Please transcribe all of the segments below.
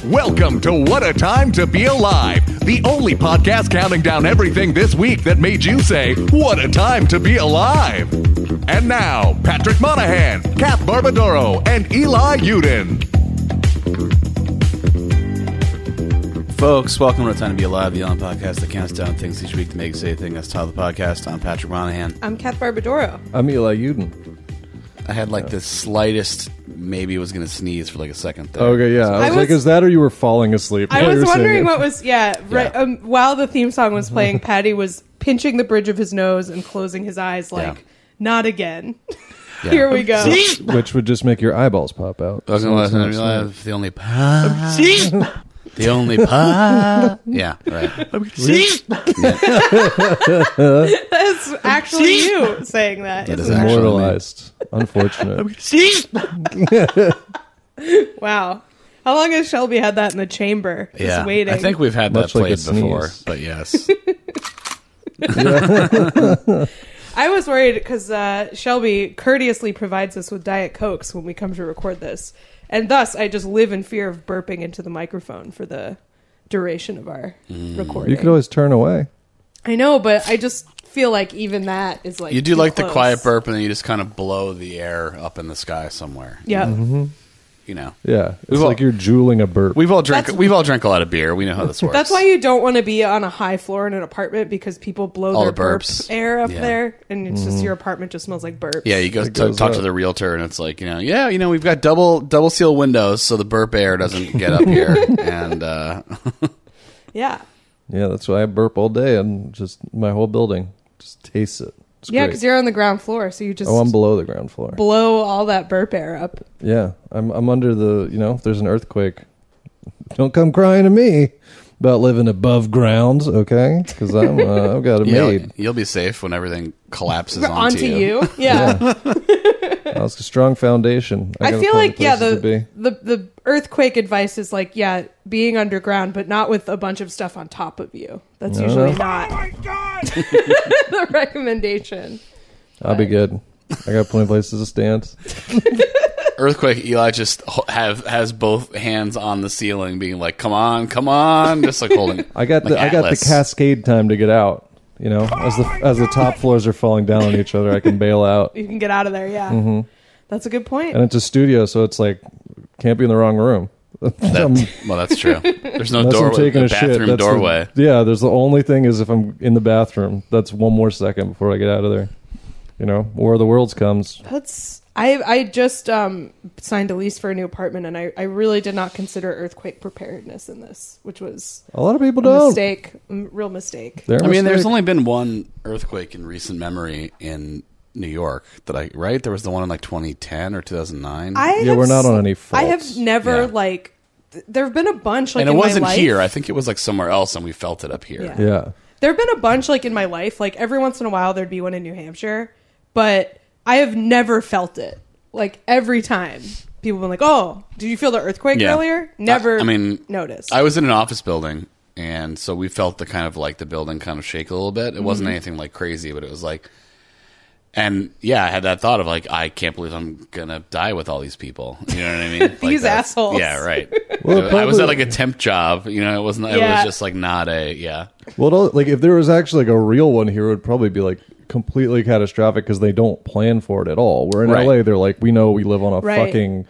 Welcome to What a Time to Be Alive, the only podcast counting down everything this week that made you say, what a time to be alive. And now, Patrick Monahan, Kath Barbadoro, and Eli Uden. Folks, welcome to What a Time to Be Alive, the only podcast that counts down things each week to make you say a thing. That's the title of the podcast. I'm Patrick Monahan. I'm Kath Barbadoro. I'm Eli Uden. I had like the slightest, maybe was going to sneeze for like a second there. Okay, yeah. I was like, is that or you were falling asleep? I was wondering what was, right. While the theme song was playing, Patty was pinching the bridge of his nose and closing his eyes like, not again. Yeah. Here we go. Which would just make your eyeballs pop out. I was going to let the only the only yeah, right. That's actually you saying that. That is immortalized. Unfortunate. Wow. How long has Shelby had that in the chamber? Just waiting. I think we've had that played before, but yes. I was worried because Shelby courteously provides us with Diet Cokes when we come to record this. And thus, I just live in fear of burping into the microphone for the duration of our recording. You could always turn away. I know, but I just feel like even that is like you do like close. the quiet burp, and then you just kind of blow the air up in the sky somewhere. Yeah. Mm-hmm. You know. Yeah. It's like you're drooling a burp. We've all drank a lot of beer. We know how this works. That's why you don't want to be on a high floor in an apartment because people blow all their the burps. burp air up there, and it's just your apartment just smells like burps. Yeah, you go talk to the realtor, and it's like, we've got double seal windows, so the burp air doesn't get up here, and yeah, that's why I burp all day, and just my whole building just tastes it. It's yeah, because you're on the ground floor, so you just I'm below the ground floor. Blow all that burp air up. Yeah, I'm under the. If there's an earthquake, don't come crying to me about living above ground, okay? Because I've got it made. You'll be safe when everything collapses onto you. Yeah. That's a strong foundation. I feel like the earthquake advice is like being underground, but not with a bunch of stuff on top of you. That's usually not the recommendation. I'll be good. I got plenty of places to stand. Earthquake, Eli just has both hands on the ceiling, being like, "Come on, just like holding." I got the cascade time to get out. As the top floors are falling down on each other, I can bail out. You can get out of there. Yeah, mm-hmm. That's a good point. And it's a studio, so it's like can't be in the wrong room. That's true. There's no doorway. Bathroom doorway. There's the only thing is if I'm in the bathroom, that's one more second before I get out of there. War of the Worlds comes. I just signed a lease for a new apartment, and I really did not consider earthquake preparedness in this, which was a lot of people don't. Real mistake. There's only been one earthquake in recent memory in New York right? There was the one in like 2010 or 2009. We're not on any faults. I have never there have been a bunch and it wasn't here. I think it was like somewhere else, and we felt it up here. Yeah. There have been a bunch in my life. Like every once in a while, there'd be one in New Hampshire, but I have never felt it. Like every time, people have been like, "Oh, did you feel the earthquake earlier?" Never. Noticed. I was in an office building, and so we felt the kind of like the building kind of shake a little bit. It wasn't anything like crazy, but it was like. And I had that thought of like, I can't believe I'm gonna die with all these people. You know what I mean? These assholes. Yeah, right. Well, I was at like a temp job. It wasn't. It was just like not a. Well, like if there was actually like a real one here, it would probably be like completely catastrophic because they don't plan for it at all. Where in LA, they're like, we know we live on a fucking.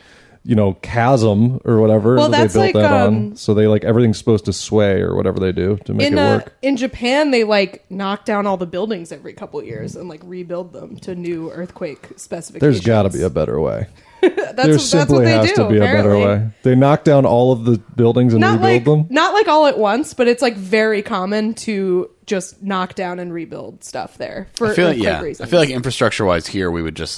Chasm or whatever that they built that on. So they everything's supposed to sway or whatever they do to make it work. In Japan, they knock down all the buildings every couple of years and rebuild them to new earthquake specifications. There's got to be a better way. There simply has to be a better way. They knock down all of the buildings and rebuild them? Not all at once, but it's very common to just knock down and rebuild stuff there for earthquake reasons. I feel like infrastructure-wise here, we would just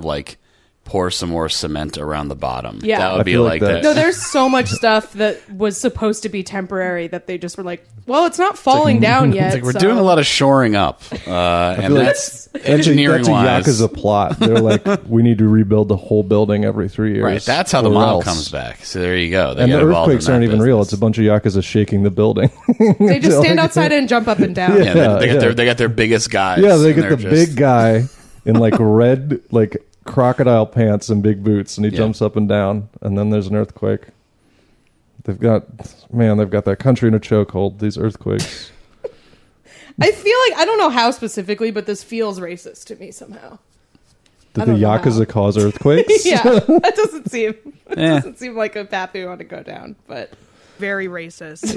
pour some more cement around the bottom. Yeah. That would be like that. No, there's so much stuff that was supposed to be temporary that they just were like, well, it's not falling down yet. It's we're doing a lot of shoring up. And that's engineering-wise. That's a Yakuza plot. They're like, we need to rebuild the whole building every 3 years. Right, that's how the model comes back. So there you go. And the earthquakes aren't even real. It's a bunch of Yakuza shaking the building. They just stand outside and jump up and down. They got their biggest guys. Yeah, they get the big guy in red, crocodile pants and big boots, and he jumps up and down, and then there's an earthquake. They've got that country in a chokehold. These earthquakes. I feel like I don't know how specifically, but this feels racist to me somehow. Did the Yakuza cause earthquakes? Yeah, that doesn't seem like a path we want to go down, but very racist.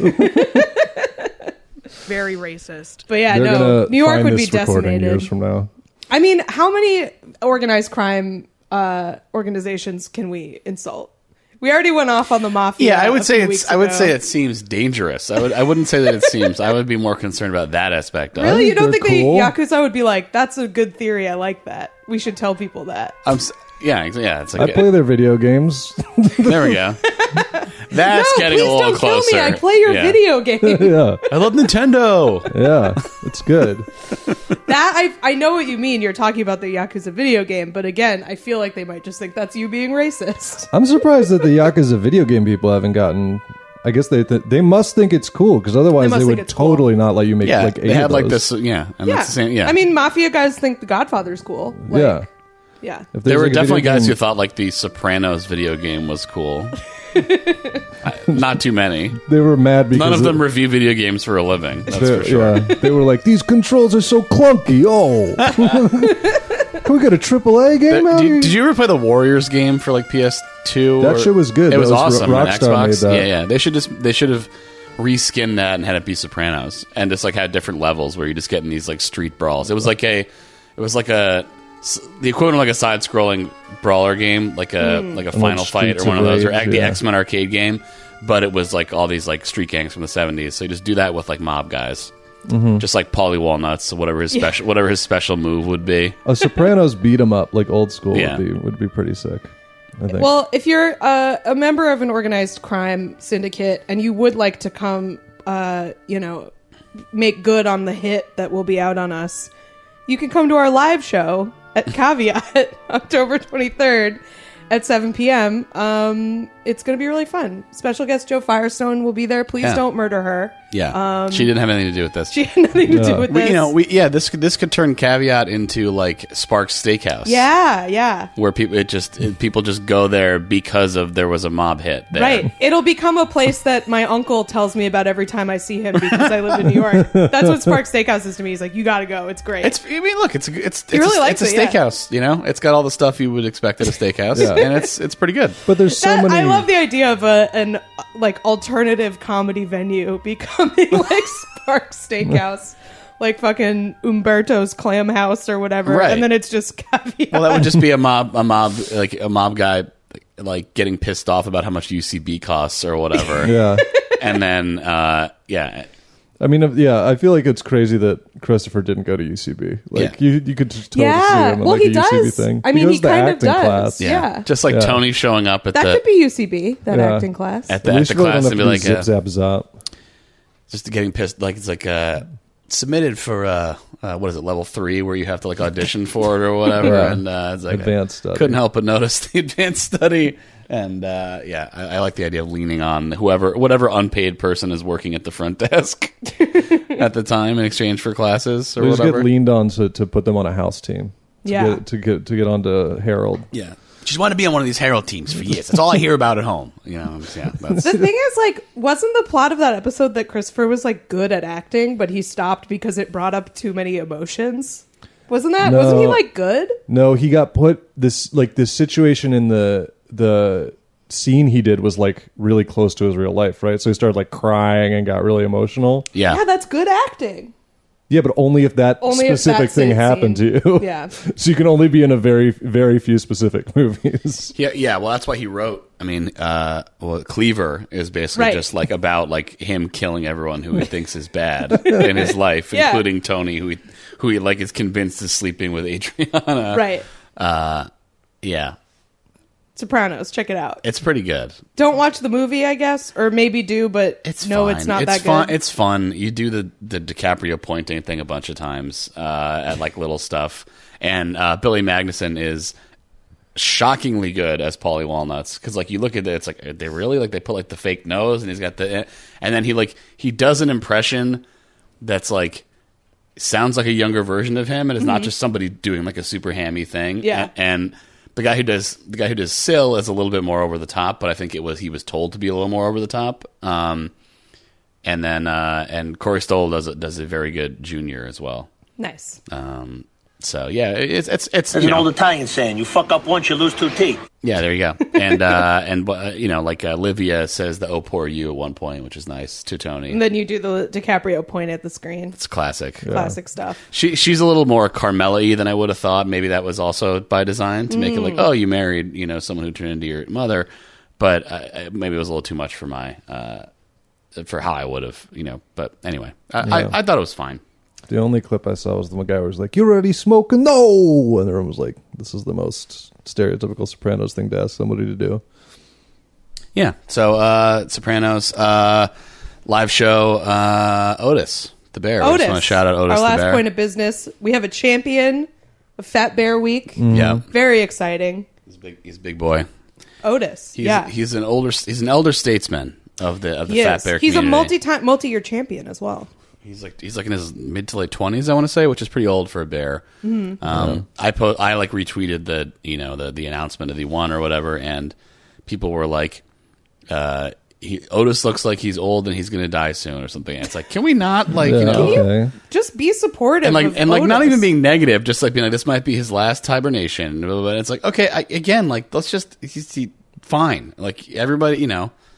Very racist. But yeah, no, New York would be decimated years from now. I mean, how many organized crime organizations can we insult? We already went off on the mafia. Yeah, I would say it seems dangerous. I wouldn't say that it seems. I would be more concerned about that aspect. Really, you don't think the Yakuza would be like, "That's a good theory. I like that. We should tell people that." Yeah. It's like I play their video games. There we go. That's getting a little closer. Please don't kill me. I play your video game. Yeah, I love Nintendo. Yeah, it's good. That I know what you mean. You're talking about the Yakuza video game, but again, I feel like they might just think that's you being racist. I'm surprised that the Yakuza video game people haven't gotten. I guess they must think it's cool, because otherwise they would totally not let you make like 8 they have of like those. this. Yeah, and that's the same. Yeah, I mean, mafia guys think The Godfather's cool. Like, yeah. If there were like definitely guys who thought like the Sopranos video game was cool. Not too many. They were mad because none of them review video games for a living. That's for sure. Yeah, they were like, these controls are so clunky. Oh, can we get a AAA game out here? Did you ever play the Warriors game for like PS2? That shit was good. It was awesome. Rockstar made that. Yeah. They should have reskinned that and had it be Sopranos, and just like had different levels where you just get in these like street brawls. It was like the equivalent of like a side-scrolling brawler game, like a Final Fight or one of those, or the X-Men arcade game, but it was like all these like street gangs from the 70s. So you just do that with like mob guys, just like Paulie Walnuts, whatever his special move would be. A Sopranos beat 'em up like old school would be pretty sick, I think. Well, if you're a member of an organized crime syndicate and you would like to come, make good on the hit that will be out on us, you can come to our live show at Caveat October 23rd at 7 p.m. It's going to be really fun. Special guest Joe Firestone will be there. Please don't murder her. Yeah. She didn't have anything to do with this. She had nothing to do with this. This could turn Caveat into like Sparks Steakhouse. Yeah. Where people just go there because there was a mob hit there. Right. It'll become a place that my uncle tells me about every time I see him because I live in New York. That's what Sparks Steakhouse is to me. He's like, you got to go. It's great. It's a steakhouse, It's got all the stuff you would expect at a steakhouse, and it's pretty good. But there's so many. I love the idea of an alternative comedy venue becoming like Sparks Steakhouse, like fucking Umberto's Clam House or whatever, right. And then it's just Caveat. Well, that would just be a mob guy like getting pissed off about how much UCB costs or whatever. Yeah, and then I mean, I feel like it's crazy that Christopher didn't go to UCB. Like, you could just totally see him in like he a does. UCB thing. I mean, he kind of does. Class. Yeah. Just like Tony showing up at that could be UCB, that acting class. At the class and be like, zip, zap, zap. Just getting pissed. Like, it's like submitted for, what is it, level 3, where you have to like audition for it or whatever. And it's like, advanced study. Couldn't help but notice the advanced study. And I like the idea of leaning on whatever unpaid person is working at the front desk at the time in exchange for classes or they whatever. Just get leaned on to put them on a house team. To get onto Harold. Yeah, just want to be on one of these Harold teams for years. That's all I hear about at home. That's... The thing is, like, wasn't the plot of that episode that Christopher was like good at acting, but he stopped because it brought up too many emotions? Wasn't he like good? No, he got put this situation in the scene he did was like really close to his real life, right? So he started like crying and got really emotional. Yeah, that's good acting. Yeah, but only if that specific thing happened to you. Yeah. So you can only be in a very, very few specific movies. Yeah. Well, that's why he wrote. I mean, Cleaver is basically just like about like him killing everyone who he thinks is bad in his life, including Tony, who he like is convinced is sleeping with Adriana. Right. Yeah. Sopranos, check it out. It's pretty good. Don't watch the movie, I guess, or maybe do, but it's fine. It's not that good. It's fun. You do the DiCaprio pointing thing a bunch of times at like little stuff, and Billy Magnuson is shockingly good as Paulie Walnuts, because like you look at it, it's like they really like they put like the fake nose, and he's got and then he does an impression that's like sounds like a younger version of him, and it's not just somebody doing like a super hammy thing. Yeah. The guy who does Syl is a little bit more over the top, but I think he was told to be a little more over the top. And Corey Stoll does a very good Junior as well. Nice. So yeah, it's There's an old Italian saying: "You fuck up once, you lose 2 teeth." Yeah, there you go. And like Livia says the "Oh poor you" at one point, which is nice to Tony. And then you do the DiCaprio point at the screen. It's classic. Classic stuff. She's a little more Carmela-y than I would have thought. Maybe that was also by design to make it like, oh, you married someone who turned into your mother, but maybe it was a little too much for my for how I would have But anyway, I thought it was fine. The only clip I saw was the one guy was like, "You're already smoking?" No! And everyone was like, this is the most stereotypical Sopranos thing to ask somebody to do. Yeah. So, Sopranos, live show, Otis, the bear. Otis. I just want to shout out Otis, Our last the bear. point of business. We have a champion of Fat Bear Week. Yeah. Very exciting. He's a big boy. Otis. He's an elder statesman of the He Fat is. Bear He's community. a multi-year champion as well. He's like in his mid to late 20s, I want to say, which is pretty old for a bear. I retweeted the announcement of the one or whatever, and people were like, Otis looks like he's old and he's going to die soon or something. And it's like, can we not Okay. Just be supportive and of not Otis. even being negative, just like being like, this might be his last hibernation. But it's like, okay, let's just he's fine. Like everybody,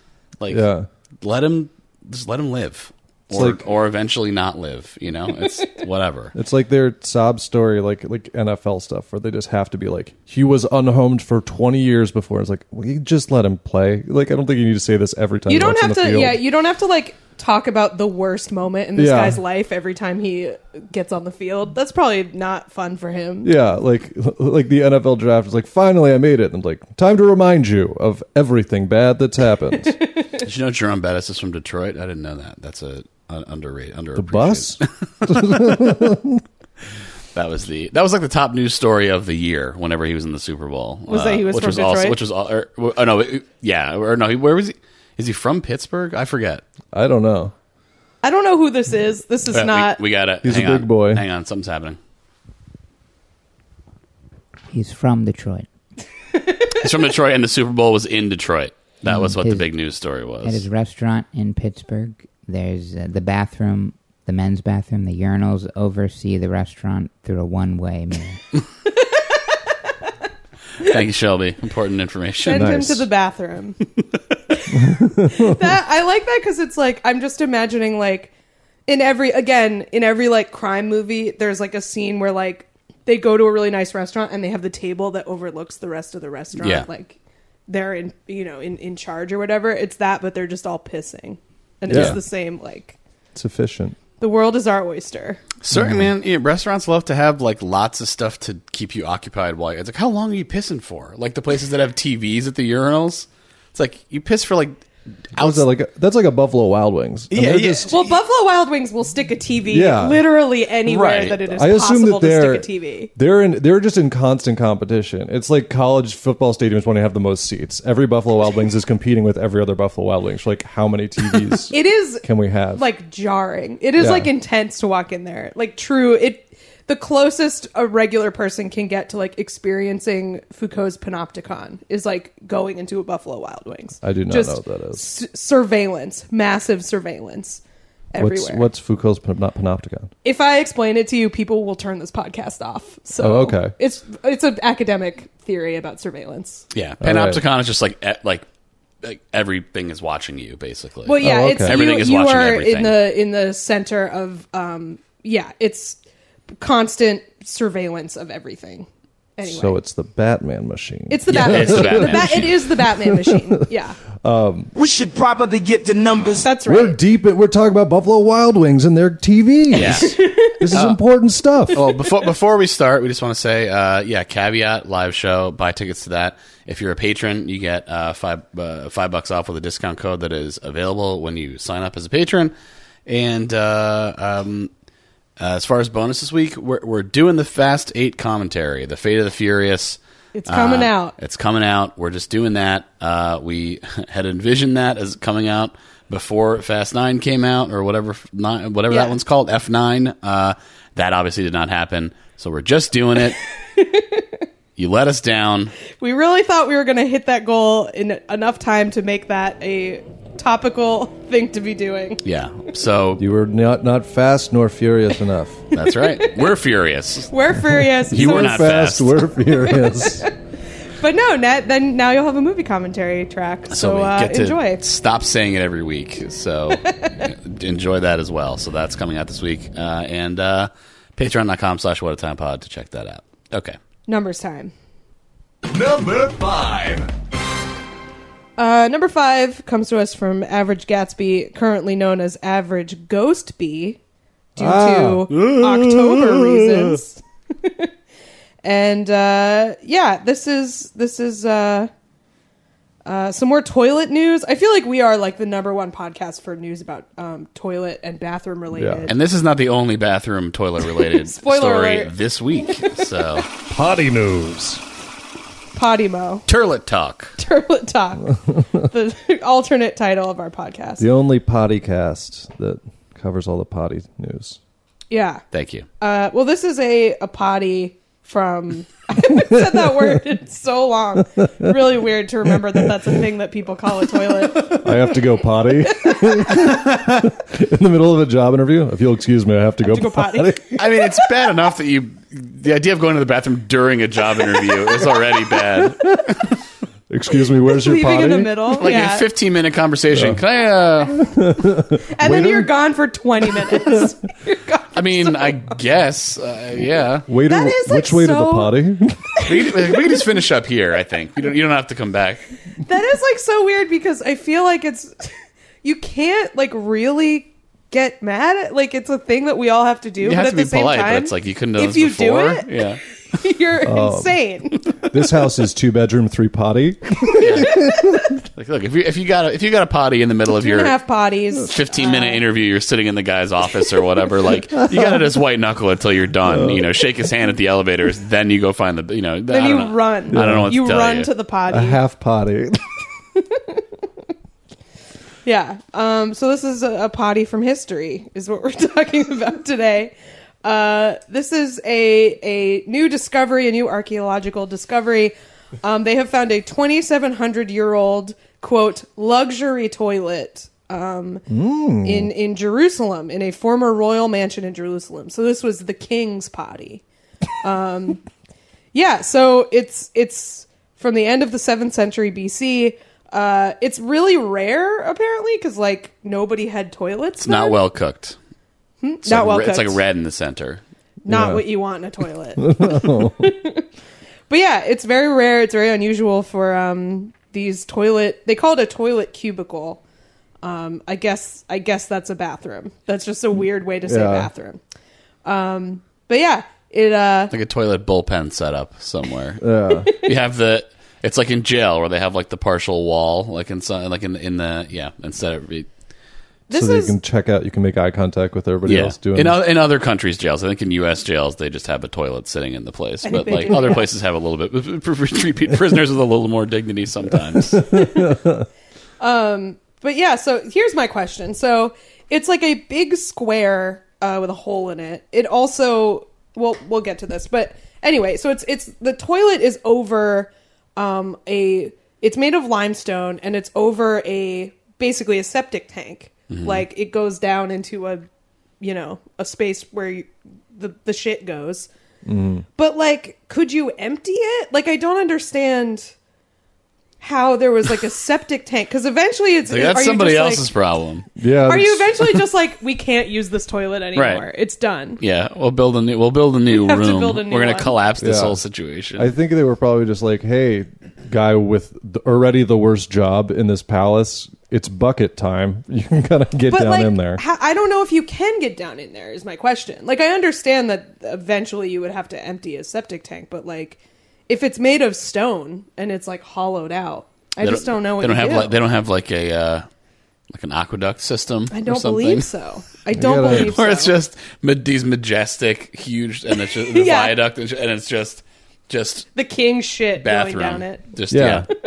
let him live. Or eventually not live, It's whatever. It's like their sob story, like NFL stuff, where they just have to be like, he was unhomed for 20 years before. It's like, well, you just let him play. Like, I don't think you need to say this every time. You don't have on the to. field. Yeah, you don't have to like talk about the worst moment in this guy's life every time he gets on the field. That's probably not fun for him. Yeah, like the NFL draft is like, finally I made it. And like, time to remind you of everything bad that's happened. Did you know Jerome Bettis is from Detroit? I didn't know that. That's underrated. The bus? That was like the top news story of the year whenever he was in the Super Bowl. Was that he was from Detroit? Where was he? Is he from Pittsburgh? I forget. I don't know. I don't know who this is. This is not. We got it. He's a big boy. Hang on, something's happening. He's from Detroit. He's from Detroit, and the Super Bowl was in Detroit. That was what the big news story was. At his restaurant in Pittsburgh, there's the bathroom, the men's bathroom, the urinals oversee the restaurant through a one-way mirror. Thank you, Shelby. Important information. Send him to the bathroom. I like that because it's like I'm just imagining like in every like crime movie, there's like a scene where like they go to a really nice restaurant and they have the table that overlooks the rest of the restaurant. Yeah. Like they're in charge or whatever. It's that, but they're just all pissing, and it's the same. Like It's efficient. the world is our oyster. Certain man, restaurants love to have like lots of stuff to keep you occupied while it's like, how long are you pissing for? Like the places that have TVs at the urinals, it's like you piss for like. That's like a Buffalo Wild Wings. And they're just- Well, Buffalo Wild Wings will stick a TV Yeah. literally anywhere Right. that it is I assume possible that to stick a TV. they're just in constant competition. It's like college football stadiums when they have the most seats. Every Buffalo Wild Wings is competing with every other Buffalo Wild Wings for like how many TVs It is can we have? like jarring. It is Yeah. like intense to walk in there. Like true, the closest a regular person can get to like experiencing Foucault's panopticon is like going into a Buffalo Wild Wings. I do not know what that is. Surveillance, massive surveillance everywhere. What's Foucault's panopticon? If I explain it to you, people will turn this podcast off. So Oh, okay. It's an academic theory about surveillance. Yeah, Panopticon is just like everything is watching you basically. Well, yeah, Oh, it's okay. Everything is you watching are everything. in the center of it's constant surveillance of everything. Anyway, So it's the Batman machine. it's the Batman. it's the Batman It is the Batman machine. Yeah, We should probably get the numbers. that's We're right. we're talking about Buffalo Wild Wings and their TVs. Yeah. This is important stuff. Well, before we start, we just want to say, Caveat live show. Buy tickets to that. If you're a patron, you get $5 off with a discount code that is available when you sign up as a patron. And as far as bonus this week, we're doing the Fast 8 commentary, the Fate of the Furious. It's coming out. It's coming out. We're just doing that. We had envisioned that as coming out before Fast 9 came out, or whatever Yeah. that one's called, F9. That obviously did not happen. So we're just doing it. You let us down. We really thought we were going to hit that goal in enough time to make that a topical thing to be doing. Yeah. So You were not fast nor furious enough. that's right. We're furious. We're furious. You were not fast. We're furious. But no, then now you'll have a movie commentary track. So we get to enjoy. stop saying it every week. So enjoy that as well. So that's coming out this week. And patreon.com/whatatimepod to check that out. Okay. Numbers time. Number 5. Number 5 comes to us from Average Gatsby, currently known as Average Ghost Bee, due to October reasons. And this is some more toilet news. I feel like we are like the number one podcast for news about toilet and bathroom related. Yeah. And this is not the only bathroom toilet related Spoiler story alert. this week. So Potty news. Podimo. Turlet Talk. Turlet Talk. The alternate title of our podcast. The only potty cast that covers all the potty news. Yeah. Thank you. Well, this is a potty from... I haven't said that word in so long. Really weird to remember that that's a thing that people call a toilet. I have to go potty in the middle of a job interview. If you'll excuse me, I have to go potty. I mean, it's bad enough that the idea of going to the bathroom during a job interview is already bad. Excuse me, where's your Leaving potty? in the middle. Like yeah. a 15-minute conversation. Can I, And then you're gone for 20 minutes. You're gone for I mean, I guess, yeah. Waiter, That is, like, which way to the so- potty? We can just finish up here, I think. You don't have to come back. That is like so weird because I feel like it's you can't like really get mad at like it's a thing that we all have to do. You but have at to be the same polite, time, but it's like you couldn't have done if this you before. do it, Yeah. you're insane. This house is 2-bedroom, 3 potty. Like, look, if you got a potty in the middle of your 2.5 potties. 15-minute interview, you're sitting in the guy's office or whatever, like, you gotta just white knuckle it till you're done. Shake his hand at the elevators, then you go find the, Then you run. I don't know what you to tell run you. to the potty. A half potty. Yeah. So this is a potty from history is what we're talking about today. This is a new discovery, a new archaeological discovery. They have found a 2,700-year-old, quote, luxury toilet in Jerusalem, in a former royal mansion in Jerusalem. So this was the king's potty. Yeah, so it's from the end of the 7th century BC. It's really rare, apparently, because, like, nobody had toilets. It's not well cooked. It's Not like, well It's like cooked. red in the center. Not Yeah. what you want in a toilet. But yeah, it's very rare. It's very unusual for these toilet. They call it a toilet cubicle. I guess that's a bathroom. That's just a weird way to say Yeah. bathroom. But yeah, it Like a toilet bullpen setup somewhere. Yeah. You have it's like in jail where they have like the partial wall, like inside, like in the instead of this so that you is can check out, you can make eye contact with everybody else doing in other countries' jails. I think in U.S. jails they just have a toilet sitting in the place, I think but they like do, other yeah. places have a little bit treat prisoners with a little more dignity sometimes. But yeah, so here's my question. So it's like a big square with a hole in it. It also, we'll get to this, but anyway, so it's the toilet is over it's made of limestone and it's over basically a septic tank. Mm-hmm. Like it goes down into a space where the shit goes. Mm-hmm. But like, could you empty it? Like, I don't understand how there was like a septic tank, because eventually it's Like, that's are you somebody just, else's like, problem. Yeah. Are you that's- eventually just like, we can't use this toilet anymore? Right. It's done. Yeah, we'll build a new have to room. build a new We're gonna one. collapse this Yeah. whole situation. I think they were probably just like, hey, guy with already the worst job in this palace, it's bucket time. You can kind of get But down like, in there. I don't know if you can get down in there. Is my question. Like, I understand that eventually you would have to empty a septic tank, but like, if it's made of stone and it's like hollowed out, I just don't know what they don't you have do. like they don't have like a like an aqueduct system. I or don't something. believe so. I don't gotta- believe so. Or it's just these majestic, huge, and it's just the Yeah. viaduct, and it's just the king shit bathroom. going down it. Just Yeah.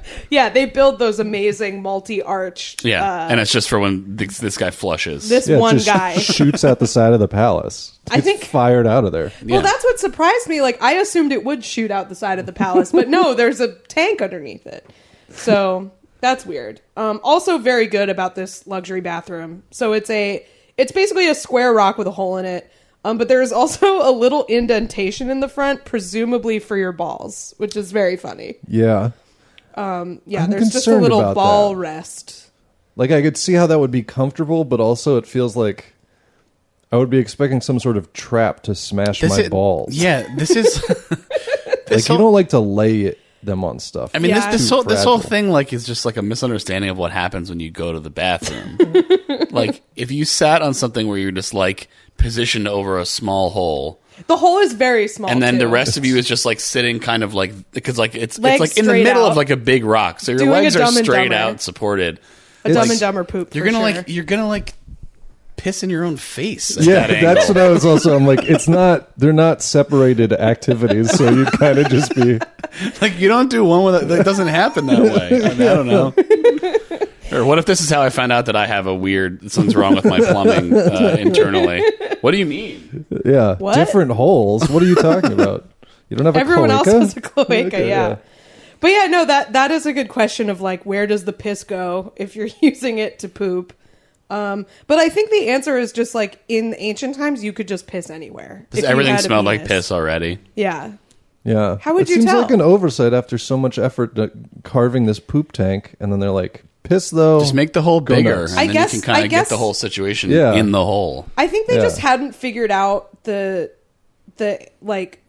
Yeah, they build those amazing multi-arch. Yeah, and it's just for when this guy flushes. This Yeah, one just guy. shoots at the side of the palace. I think- fired out of there. Well, that's what surprised me. Like, I assumed it would shoot out the side of the palace, but no, there's a tank underneath it. So that's weird. Also very good about this luxury bathroom. So it's basically a square rock with a hole in it. But there's also a little indentation in the front, presumably for your balls, which is very funny. Yeah. Yeah, I'm there's just a concerned little about ball that. rest. Like, I could see how that would be comfortable, but also it feels like I would be expecting some sort of trap to smash my balls. Yeah, this is... Like, you don't like to lay them on stuff. I mean, Yeah. this Too whole fragile. thing like is just like a misunderstanding of what happens when you go to the bathroom. Like, if you sat on something where you're just like positioned over a small hole, The hole is very small, and then too. the rest of you is just like sitting kind of like, because like it's Legs like in the straight middle out. of like a big rock, so your Doing a legs are Dumb and straight Dumber. out, supported. A Dumb It's- and Dumber poop. You're for gonna sure. like you're gonna like piss in your own face. At Yeah, that that's angle. what I was also. I'm like, they're not separated activities, so you'd kind of just be. Like, you don't do one with it. That doesn't happen that way. I mean, I don't know. Or what if this is how I found out that I have something's wrong with my plumbing internally? What do you mean? Yeah, What? different holes. What are you talking about? You don't have a Everyone else cloaca? has a cloaca, yeah. But yeah, no, that is a good question of like, where does the piss go if you're using it to poop? But I think the answer is just like, in ancient times, you could just piss anywhere. Does if you everything had a smell like penis. piss already? Yeah. Yeah. How would it you seems tell? like an oversight after so much effort to carving this poop tank, and then they're like, piss though. Just make the hole Go bigger, nuts. and I then guess- you can kind I of guess- get the whole situation Yeah. in the hole. I think they Yeah. just hadn't figured out the like,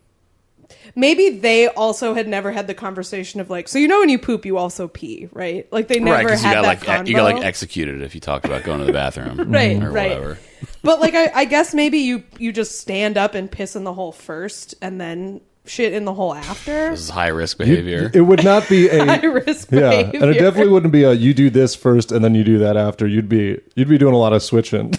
maybe they also had never had the conversation of like, so when you poop, you also pee, right? Like they never Right, because had you got that like convo. you got like executed if you talked about going to the bathroom, Right, or right. whatever. But like, I guess maybe you just stand up and piss in the hole first, and then shit in the hole after. This is high risk behavior. It would not be a High risk yeah, behavior. and it definitely wouldn't be a you do this first and then you do that after. You'd be doing a lot of switching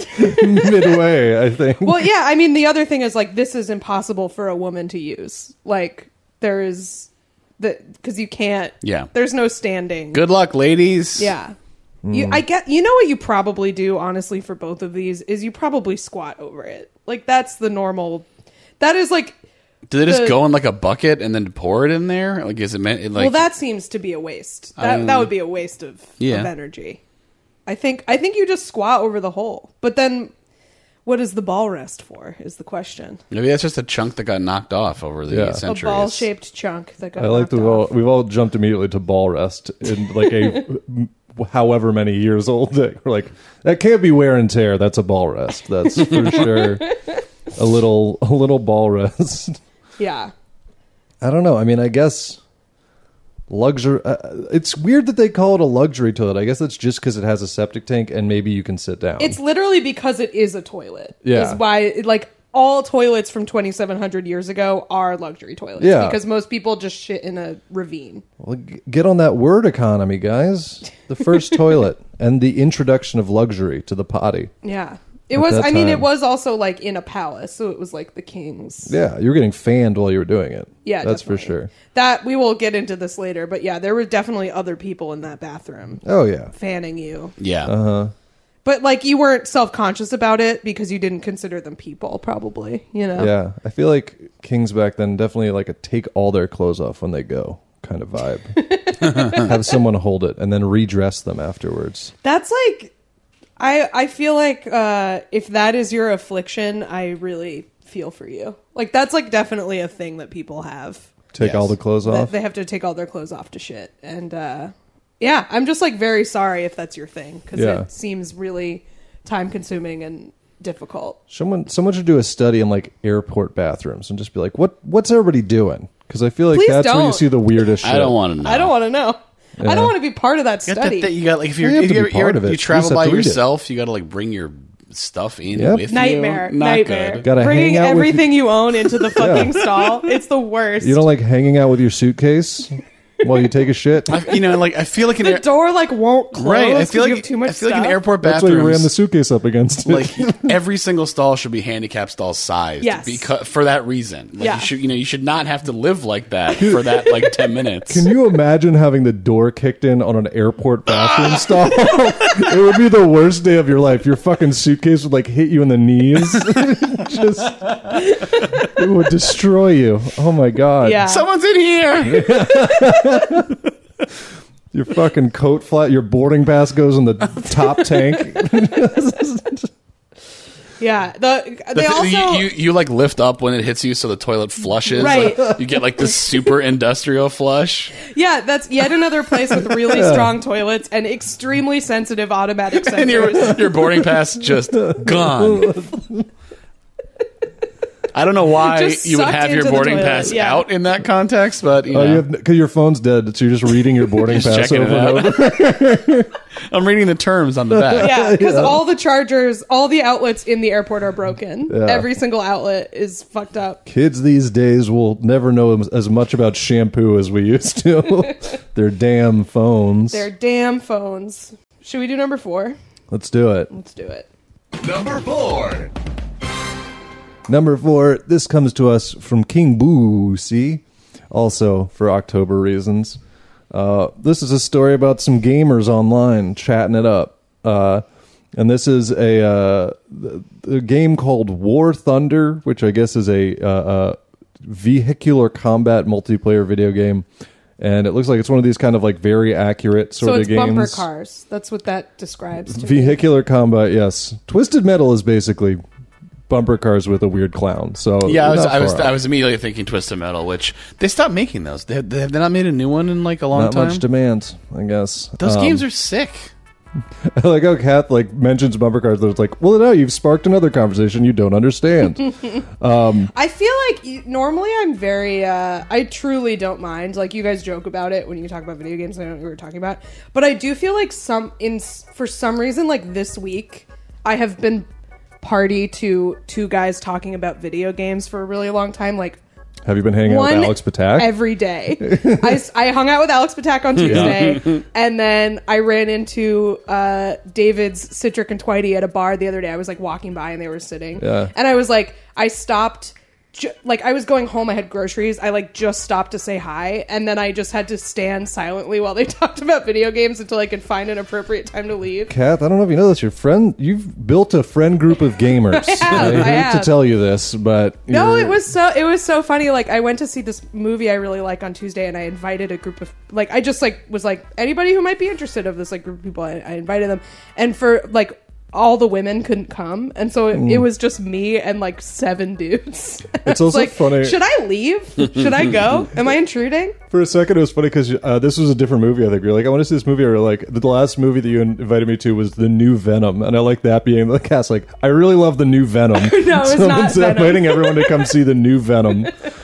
midway, I think. Well, yeah. I mean, the other thing is like, this is impossible for a woman to use. Like, there is because you can't. Yeah. There's no standing. Good luck, ladies. Yeah. You know what you probably do, honestly, for both of these is you probably squat over it. Like, that's the normal. That is like. Do they just The- go in like a bucket and then pour it in there? Like, is it meant? Like, Well, that seems to be a waste. That would be a waste of energy. I think you just squat over the hole. But then, what is the ball rest for? Is the question. maybe that's just a chunk that got knocked off over the Yeah. centuries. A ball-shaped chunk that got I like knocked that off. we've all jumped immediately to ball rest in like a however many years old thing. We're like, that can't be wear and tear. That's a ball rest. That's for sure a little ball rest. Yeah. I don't know. I mean, I guess luxury. It's weird that they call it a luxury toilet. I guess that's just because it has a septic tank and maybe you can sit down. It's literally because it is a toilet. Yeah. Is why, like, all toilets from 2,700 years ago are luxury toilets. Yeah. Because most people just shit in a ravine. Well, get on that word economy, guys. The first toilet and the introduction of luxury to the potty. Yeah. It At was, that I mean, it time. was also, like, in a palace. So it was, like, the king's. Yeah, you were getting fanned while you were doing it. Yeah, that's definitely. for sure. That, we will get into this later. But yeah, there were definitely other people in that bathroom Oh yeah. fanning you. Yeah. But, like, you weren't self-conscious about it because you didn't consider them people, probably, you know? Yeah, I feel like kings back then definitely like a take all their clothes off when they go kind of vibe. Have someone hold it and then redress them afterwards. That's like, I feel like if that is your affliction, I really feel for you. Like, that's like definitely a thing that people have. Take all the clothes That off. they have to take all their clothes off to shit. And yeah, I'm just like very sorry if that's your thing because Yeah. it seems really time consuming and difficult. Someone should do a study in like airport bathrooms and just be like, what's everybody doing? Because I feel like Please that's where you don't. see the weirdest shit. I don't want to know. I don't want to know. I don't want to be part of that You got study. you got like if You you're have to if be part of it. you You travel just have by to read it. yourself, you got to like bring your stuff in Yep. with Nightmare. you. Not Nightmare. good. Gotta Bringing hang out with everything you own into the fucking stall. It's the worst. You don't like hanging out with your suitcase? while you take a shit. I feel like the door like won't close. Right, I feel like you have too much I feel stuff. like an airport That's bathroom. why you ran the suitcase up against it. Like every single stall should be handicap stall sized. Yes. because for that reason. Like, Yeah. you should not have to live like that for that like 10 minutes. Can you imagine having the door kicked in on an airport bathroom stall? It would be the worst day of your life. Your fucking suitcase would like hit you in the knees. It would destroy you. Oh my god. Yeah. Someone's in here. Your fucking coat flat, your boarding pass goes in the top tank. Yeah. They also you like lift up when it hits you so the toilet flushes. Right. Like, you get like this super industrial flush. Yeah, that's yet another place with really strong toilets and extremely sensitive automatic sensors. And your boarding pass just gone. I don't know why Just you would sucked have your into the boarding toilet, pass yeah. out in that context, but you know. Because your phone's dead, so you're just reading your boarding Just pass checking over it and over. I'm reading the terms on the back. Yeah, because all the chargers, all the outlets in the airport are broken. Yeah. Every single outlet is fucked up. Kids these days will never know as much about shampoo as we used to. Their damn phones. Their damn phones. Should we do number 4? Let's do it. Let's do it. Number 4. Number 4, this comes to us from King Boosie, also for October reasons. This is a story about some gamers online chatting it up. And this is a game called War Thunder, which I guess is a vehicular combat multiplayer video game. And it looks like it's one of these kind of like very accurate sort of games. So it's bumper cars. That's what that describes to me. Vehicular combat, yes. Twisted Metal is basically bumper cars with a weird clown. So Yeah, not I was immediately thinking Twisted Metal, which they stopped making those. They have not made a new one in like a long time. Not much demand, I guess. Those games are sick. I like how Kath like mentions bumper cars. That it's like, well, now you've sparked another conversation you don't understand. I feel like normally I'm very, I truly don't mind. Like you guys joke about it when you talk about video games. I don't know what we were talking about, but I do feel like for some reason, like this week, I have been party to 2 guys talking about video games for a really long time. Like, Have you been hanging out with Alex Patak? Every day. I hung out with Alex Patak on Tuesday, and then I ran into David's Citric and Twitey at a bar the other day. I was like walking by and they were sitting. Yeah. And I was like, I stopped. Like I was going home, I had groceries. I like just stopped to say hi, and then I just had to stand silently while they talked about video games until I could find an appropriate time to leave. Kath, I don't know if you know this. Your friend, you've built a friend group of gamers. I hate to tell you this, but no, it was so funny. Like I went to see this movie I really like on Tuesday, and I invited a group of like I just like was like anybody who might be interested of this like group of people. I invited them, and for like. All the women couldn't come, and so it was just me and like 7 dudes. It's also like, funny. Should I leave? Should I go? Am I intruding? For a second, it was funny because this was a different movie. I think you're like, I want to see this movie. Or like the last movie that you invited me to was the new Venom, and I like that being the cast. Like, I really love the new Venom. No, it's not Venom. Inviting everyone to come see the new Venom.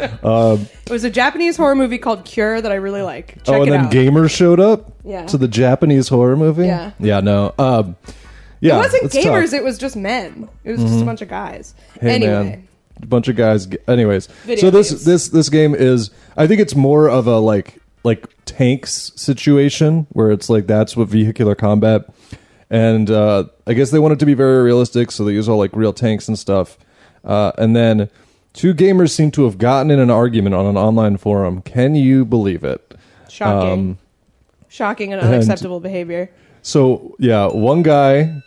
It was a Japanese horror movie called Cure that I really like. Check and it then out. gamers showed up. Yeah. To the Japanese horror movie. Yeah. Yeah. No. Yeah. It wasn't it's gamers, tough. it was just men. It was just a bunch of guys. Hey, anyway. man. A bunch of guys. Anyways, Video so games. this game is. I think it's more of a like tanks situation where it's like that's what vehicular combat, and I guess they want it to be very realistic, so they use all like real tanks and stuff. And then 2 gamers seem to have gotten in an argument on an online forum. Can you believe it? Shocking. Shocking and unacceptable behavior. So yeah, one guy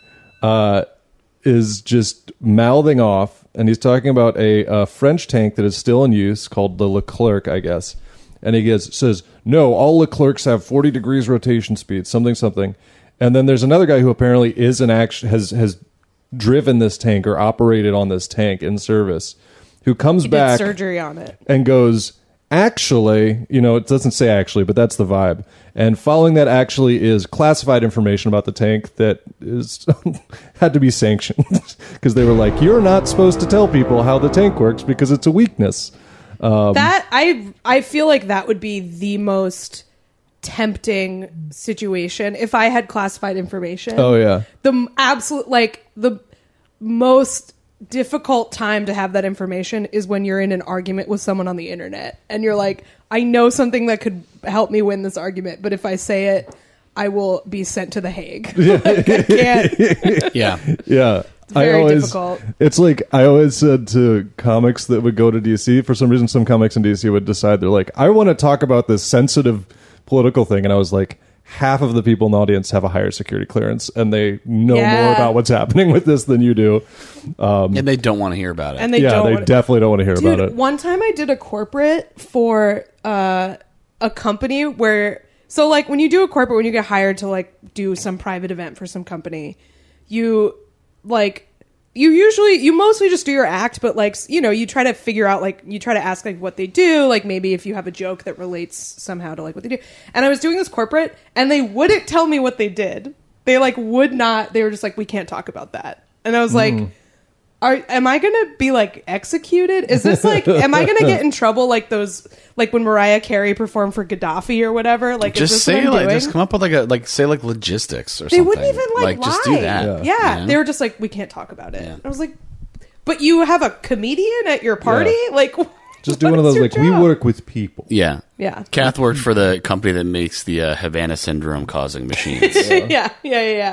is just mouthing off, and he's talking about a French tank that is still in use called the Leclerc, I guess. And he says, no, all Leclercs have 40 degrees rotation speed, something. And then there's another guy who apparently has driven this tank or operated on this tank in service, who comes back did surgery on it and goes, actually, it doesn't say actually, but that's the vibe. And following that actually is classified information about the tank that is had to be sanctioned because they were like, you're not supposed to tell people how the tank works because it's a weakness. That I feel like that would be the most tempting situation if I had classified information. Oh yeah. The absolute the most difficult time to have that information is when you're in an argument with someone on the internet and you're like, I know something that could help me win this argument, but if I say it, I will be sent to The Hague. Like, I can't. Yeah. Very difficult. It's like I always said to comics that would go to DC, for some reason some comics in DC would decide, they're like, I want to talk about this sensitive political thing, and I was like, half of the people in the audience have a higher security clearance and they know more about what's happening with this than you do. And they don't want to hear about it. And they definitely don't want to hear about it. One time I did a corporate for a company where, so like when you do a corporate, when you get hired to like do some private event for some company, you mostly just do your act, but like, you know, you try to figure out, like, you try to ask like what they do, like maybe if you have a joke that relates somehow to like what they do. And I was doing this corporate and they wouldn't tell me what they did. They like would not, they were just like, we can't talk about that. And I was like, am I going to be like executed? Is this like, am I going to get in trouble like those, like when Mariah Carey performed for Gaddafi or whatever? Like, just is this say what I'm like, doing? just come up with say logistics or they something. Wouldn't even like lie. Just do that. Yeah. You know? They were just like, we can't talk about it. Yeah. I was like, but you have a comedian at your party? Yeah. Like, just do one of those, like, job? We work with people. Yeah. Yeah. Kath worked for the company that makes the Havana syndrome causing machines. Yeah. Yeah.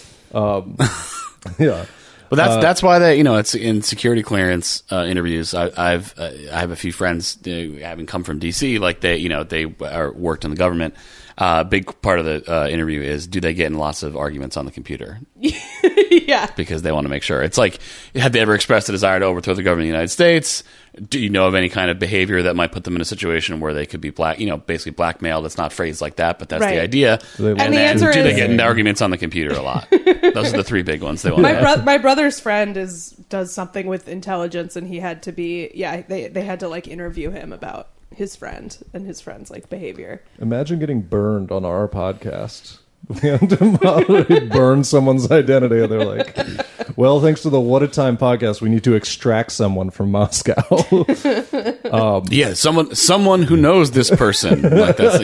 But that's why they, you know, it's in security clearance interviews. I have a few friends having come from DC, like they worked in the government. Big part of the interview is, do they get in lots of arguments on the computer? Yeah, because they want to make sure. It's like, have they ever expressed a desire to overthrow the government of the United States? Do you know of any kind of behavior that might put them in a situation where they could be basically blackmailed? It's not phrased like that, but that's the idea. And the answer do is, they get into arguments on the computer a lot? Those are the three big ones they want. My brother's friend does something with intelligence, and he had to be they had to like interview him about his friend and his friend's like behavior. Imagine getting burned on our podcast. We have to burn someone's identity, and they're like, well, thanks to the What a Time podcast, we need to extract someone from Moscow. Someone who knows this person. Like that's,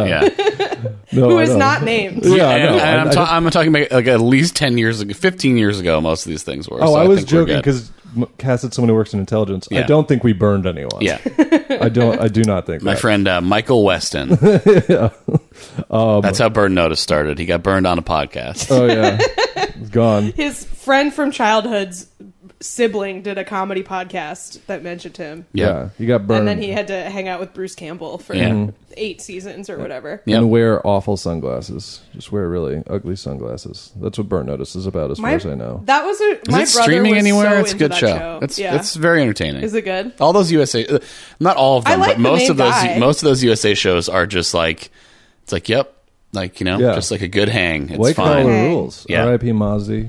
No, who is not named. Yeah, I'm talking about like at least 10 years ago, 15 years ago, most of these things were. Oh, so I was joking because Cass said someone who works in intelligence. Yeah. I don't think we burned anyone. Yeah. I do not think my that. friend Michael Weston. That's how Burn Notice started. He got burned on a podcast. Oh yeah, it's gone. His friend from childhood's sibling did a comedy podcast that mentioned him. Yeah, he got burned, and then he had to hang out with Bruce Campbell for 8 seasons or whatever. And wear awful sunglasses. Just wear really ugly sunglasses. That's what Burn Notice is about, as far as I know. That was is my it brother streaming was anywhere? So it's a good into show. that It's very entertaining. Is it good? All those USA, not all of them, like but most of those guy. USA shows are just like, it's like, yep, like, you know, just like a good hang. It's White fine. Collar Rules. Yeah. R.I.P. Mozzie.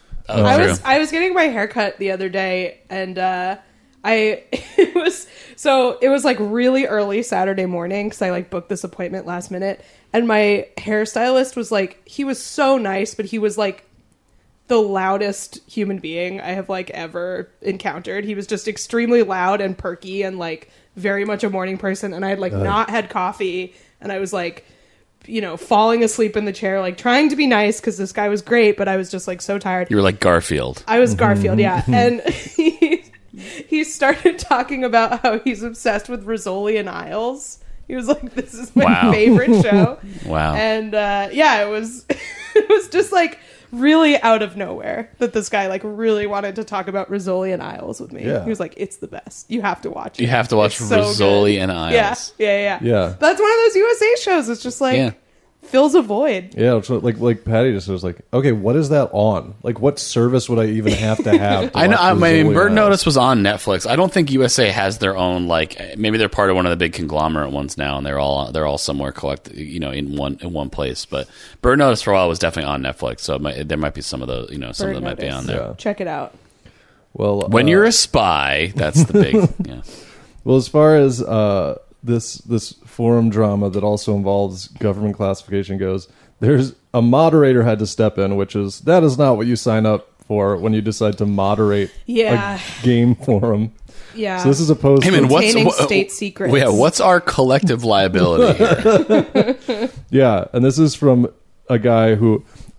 I was getting my hair cut the other day, and it was like really early Saturday morning because I like booked this appointment last minute, and my hairstylist was like, he was so nice, but he was like the loudest human being I have like ever encountered. He was just extremely loud and perky and like very much a morning person, and I had like not had coffee, and I was like, you know, falling asleep in the chair, like trying to be nice because this guy was great, but I was just like so tired. You were like Garfield. I was Garfield, yeah. And he started talking about how he's obsessed with Rizzoli and Isles. He was like, this is my favorite show. Wow. And it was it was just like really out of nowhere that this guy like really wanted to talk about Rizzoli and Isles with me. Yeah. He was like, it's the best. You have to watch it. You have to watch Rizzoli and Isles. Yeah. Yeah. That's one of those USA shows. It's just like fills a void. Yeah, it's like Patty just was like, okay, what is that on? Like, what service would I even have to have? I know. I mean, Burn Notice was on Netflix. I don't think USA has their own. Like, maybe they're part of one of the big conglomerate ones now, and they're all somewhere collected, you know, in one place. But Burn Notice for a while was definitely on Netflix, so there might be some of those, you know, some of them might be on there. Yeah. Check it out. Well, when you're a spy, that's the big. Yeah. Well, as far as this forum drama that also involves government classification goes, there's a moderator had to step in, that is not what you sign up for when you decide to moderate a game forum. Yeah. So this is opposed to containing state secrets. Yeah, what's our collective liability here? Yeah, and this is from a guy who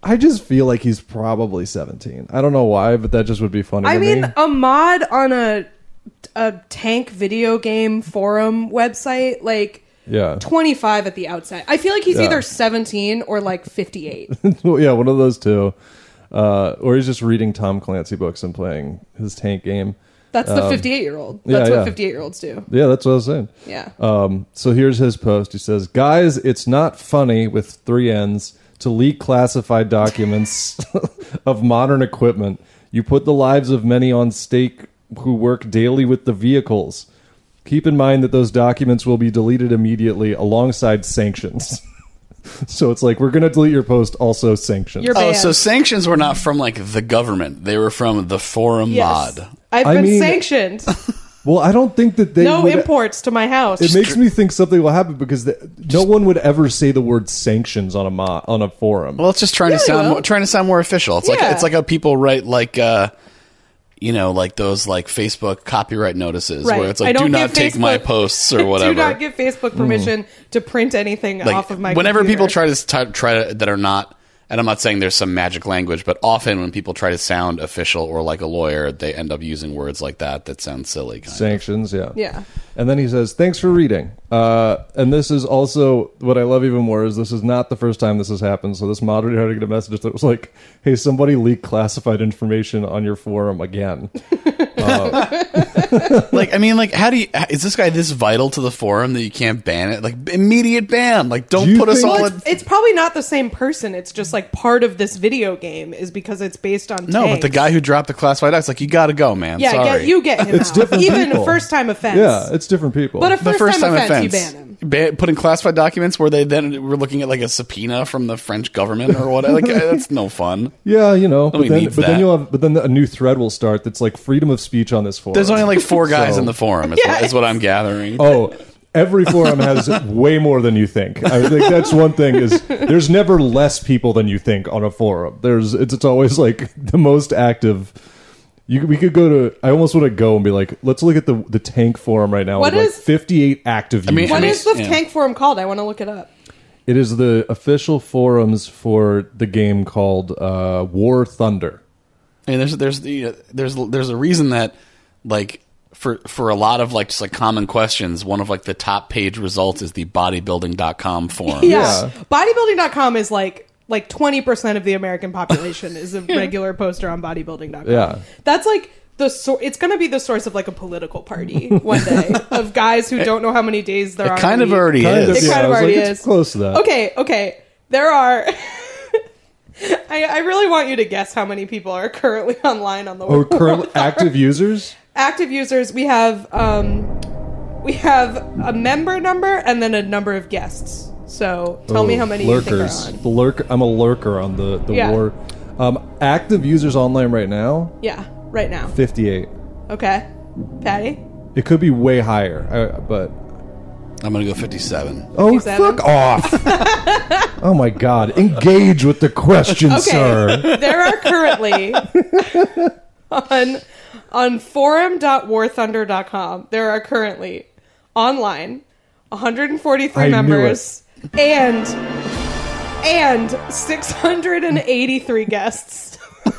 I just feel like he's probably 17. I don't know why, but that just would be funny. I to mean, me. a mod on a tank video game forum website, like, Yeah. 25 at the outset. I feel like he's Yeah. either 17 or like 58. Well, yeah, one of those two. Or he's just reading Tom Clancy books and playing his tank game. That's the 58-year-old. yeah, That's yeah. what 58-year-olds do. Yeah, that's what I was saying. Yeah. So here's his post. He says, "Guys, it's not funny with 3 N's to leak classified documents of modern equipment. You put the lives of many on stake who work daily with the vehicles. Keep in mind that those documents will be deleted immediately alongside sanctions." So it's like, we're going to delete your post, also sanctions. You're Oh, banned. so sanctions were not from like the government; they were from the forum Yes. mod. I've I been mean- sanctioned. Well, I don't think that they No would... imports to my house. It makes me think something will happen because no one would ever say the word sanctions on a forum. Well, it's just trying to Yeah, sound well. trying to sound more official. It's Yeah. like how people write like like those like Facebook copyright notices Right. where it's I like, don't do not give take my Facebook- posts or whatever. Do not give Facebook permission to print anything like off of my whenever computer. people try to that are not, and I'm not saying there's some magic language, but often when people try to sound official or like a lawyer, they end up using words like that sound silly. Kind of. Sanctions, yeah. Yeah. And then he says, "Thanks for reading." And this is also what I love even more is this is not the first time this has happened. So this moderator had to get a message that was like, "Hey, somebody leaked classified information on your forum again." Like, I mean, like, how do you? Is this guy this vital to the forum that you can't ban it? Like, immediate ban. Like, Do don't you put us think- all. Well, in... it's probably not the same person. It's just like part of this video game is because it's based on No, but tanks. the guy who dropped the classified docs, like, you got to go, man. Yeah, Sorry. get him It's out. different Even people. a first-time offense. Yeah, it's different people. But a The first-time offense, you ban him. Putting classified documents where they then were looking at like a subpoena from the French government or what? Like, that's no fun. yeah, you know, Nobody needs but then that. you'll have, but then a new thread will start that's like freedom of speech on this forum. There's only like 4 guys So- in the forum. Is what I'm gathering. Oh, every forum has way more than you think. I think that's one thing is there's never less people than you think on a forum. It's always like the most active. We could go to. I almost want to go and be like, let's look at the tank forum right now. What with is- like 58 active mean- users. What I mean, is the yeah. tank forum called? I want to look it up. It is the official forums for the game called War Thunder. I mean, there's a reason that like for a lot of like just like common questions, one of like the top page results is the bodybuilding.com forum. Yeah. Bodybuilding.com is like 20% of the American population is a regular poster on bodybuilding.com. Yeah. That's like it's going to be the source of like a political party one day of guys who don't know how many days there are. It kind in of a week. already Kind is. It kind I of was already like, it's is. close to that. Okay. There are. I really want you to guess how many people are currently online on the Or World current active users? active users. We have a member number and then a number of guests. So tell me how many you think lurkers. are on. I'm a lurker on the Yeah. war. Active users online right now, Yeah, right now. 58. Okay, Patty. It could be way higher, but I'm gonna go 57. oh, 57? fuck off! Oh my god, engage with the question, Okay, sir. there are currently on forum.warthunder.com. There are currently online 143 I knew members and 683 guests.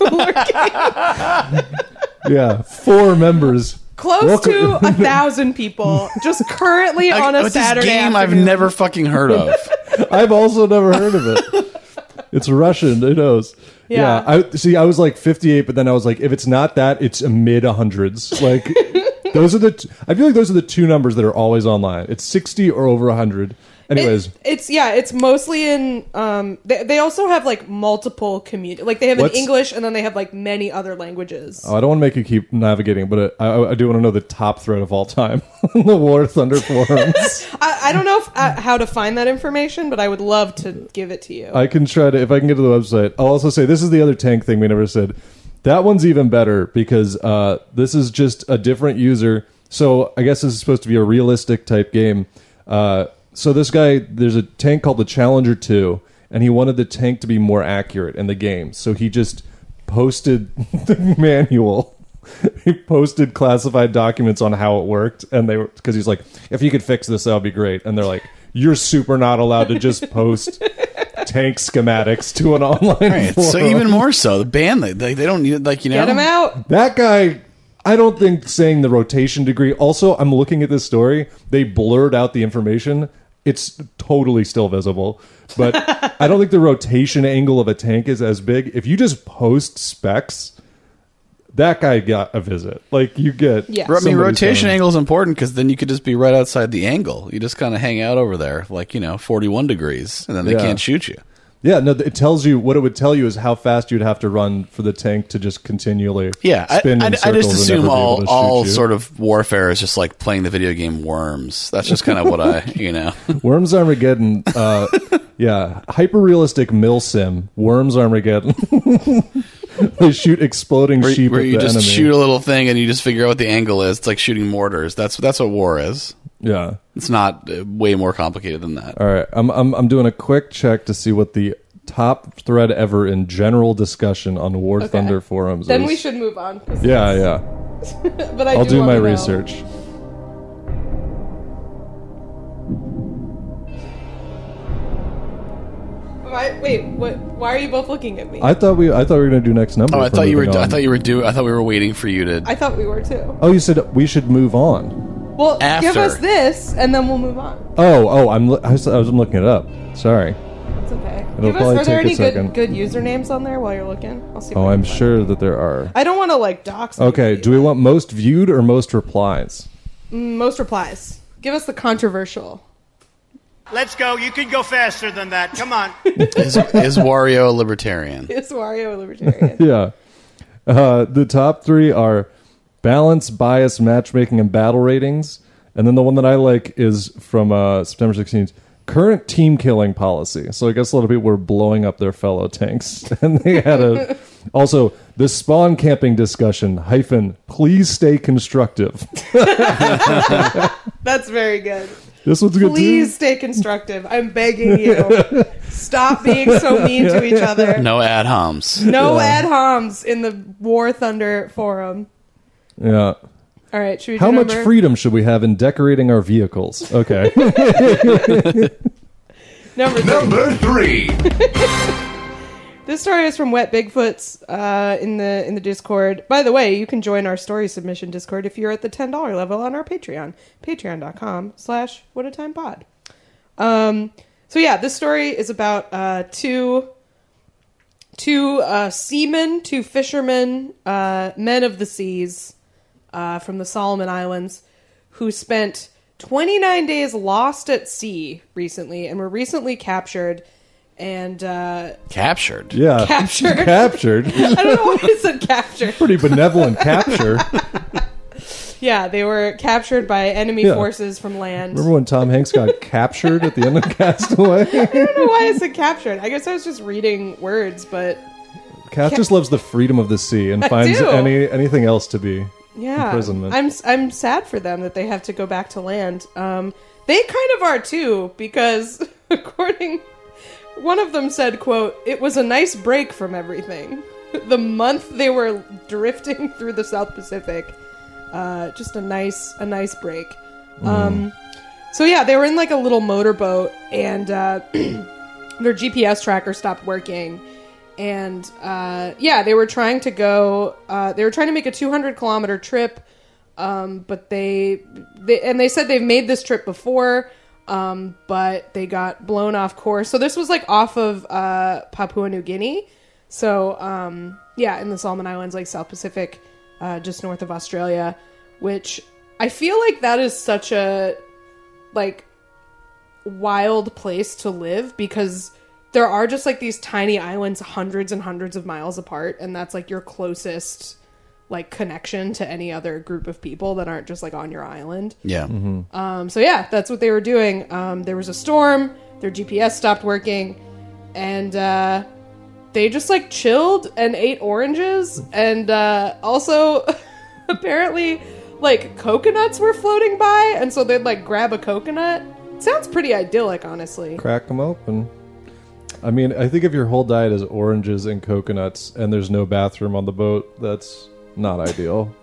Yeah, 4 members. Close Welcome- to 1,000 people just currently on a This Saturday game I've afternoon. never fucking heard of. I've also never heard of it. It's Russian. Who knows? Yeah. I was like 58, but then I was like, if it's not that, it's a mid 100s. Like, those are I feel like those are the 2 numbers that are always online. It's 60 or over 100. Anyways, it's mostly in they also have like multiple community, like they have What's- in English and then they have like many other languages. I don't want to make you keep navigating, but I do want to know the top thread of all time on the War Thunder forums. I don't know how to find that information, but I would love to give it to you. I can try to, if I can get to the website. I'll also say this is the other tank thing we never said. That one's even better because this is just a different user. So I guess this is supposed to be a realistic type game. So this guy, there's a tank called the Challenger 2, and he wanted the tank to be more accurate in the game. So he just posted the manual. He posted classified documents on how it worked, and they were, because he's like, if you could fix this, that would be great. And they're like, you're super not allowed to just post tank schematics to an online Right. forum. So even more so, the band they don't need Get him out. That guy, I don't think saying the rotation degree. Also, I'm looking at this story. They blurred out the information. It's totally still visible. But I don't think the rotation angle of a tank is as big. If you just post specs, that guy got a visit. Like, you get... Yeah. I mean, rotation angle is important because then you could just be right outside the angle. You just kind of hang out over there, 41 degrees, and then they can't shoot you. Yeah, no, it tells you... What it would tell you is how fast you'd have to run for the tank to just continually spin in circles. I just and assume never be able to all shoot you. sort of warfare is just like playing the video game Worms. That's just kind of what Worms Armageddon, hyper-realistic mill sim, Worms Armageddon. They shoot exploding sheep where at you the just enemy. shoot a little thing and you just figure out what the angle is. It's like shooting mortars. That's what war is. Yeah. It's not way more complicated than that. All right, I'm doing a quick check to see what the top thread ever in general discussion on War Thunder forums Then is. we should move on. Yeah. But I'll do my wanna know. research. Why are you both looking at me? I thought we were going to do next number. Oh, I if we're thought you were. moving on. I thought we were waiting for you to. I thought we were too. Oh, you said we should move on. Well, After. give us this, and then we'll move on. I'm looking it up. Sorry. It's okay. It'll probably Are there take a any second. good usernames on there while you're looking? I'll see. Oh, I'm sure that there are. I don't want to dox. Okay, anybody. do we want most viewed or most replies? Most replies? Give us the controversial. Let's go. You can go faster than that. Come on. Is Wario a libertarian? Is Wario a libertarian? Yeah. The top three are balance, bias, matchmaking, and battle ratings. And then the one that I like is from September 16th. Current team killing policy. So I guess a lot of people were blowing up their fellow tanks. And they had also, the spawn camping discussion, please stay constructive. That's very good. This one's good Please too. stay constructive. I'm begging you. Stop being so mean to each other. No ad homs. No ad homs in the War Thunder forum. Yeah. All right, should we How do much number? freedom should we have in decorating our vehicles? Okay. Number three. This story is from Wet Bigfoots in the Discord. By the way, you can join our story submission Discord if you're at the $10 level on our Patreon. Patreon.com/whatatimepod. So yeah, this story is about two seamen, two fishermen, men of the seas from the Solomon Islands who spent 29 days lost at sea recently and were recently captured. And captured. Yeah. Captured. Captured. I don't know why I said captured. Pretty benevolent capture. Yeah, they were captured by enemy forces from land. Remember when Tom Hanks got captured at the end of Castaway? I don't know why I said captured. I guess I was just reading words, but Cat just loves the freedom of the sea and I finds do. anything else to be yeah, imprisonment. I'm sad for them that they have to go back to land. They kind of are too, because one of them said, quote, "It was a nice break from everything." The month they were drifting through the South Pacific, just a nice break. So yeah, they were in like a little motorboat, and their GPS tracker stopped working, and they were trying to go. They were trying to make a 200-kilometer trip, but they said they've made this trip before. But they got blown off course. So this was like off of Papua New Guinea. So in the Solomon Islands, like South Pacific, just north of Australia, which I feel like that is such a like wild place to live, because there are just like these tiny islands hundreds and hundreds of miles apart, and that's like your closest like connection to any other group of people that aren't just like on your island. Yeah. So yeah, that's what they were doing. There was a storm, their GPS stopped working, and they just like chilled and ate oranges, and also apparently like coconuts were floating by, and so they'd like grab a coconut. Sounds pretty idyllic, honestly. Crack them open. I mean, I think if your whole diet is oranges and coconuts and there's no bathroom on the boat, that's not ideal.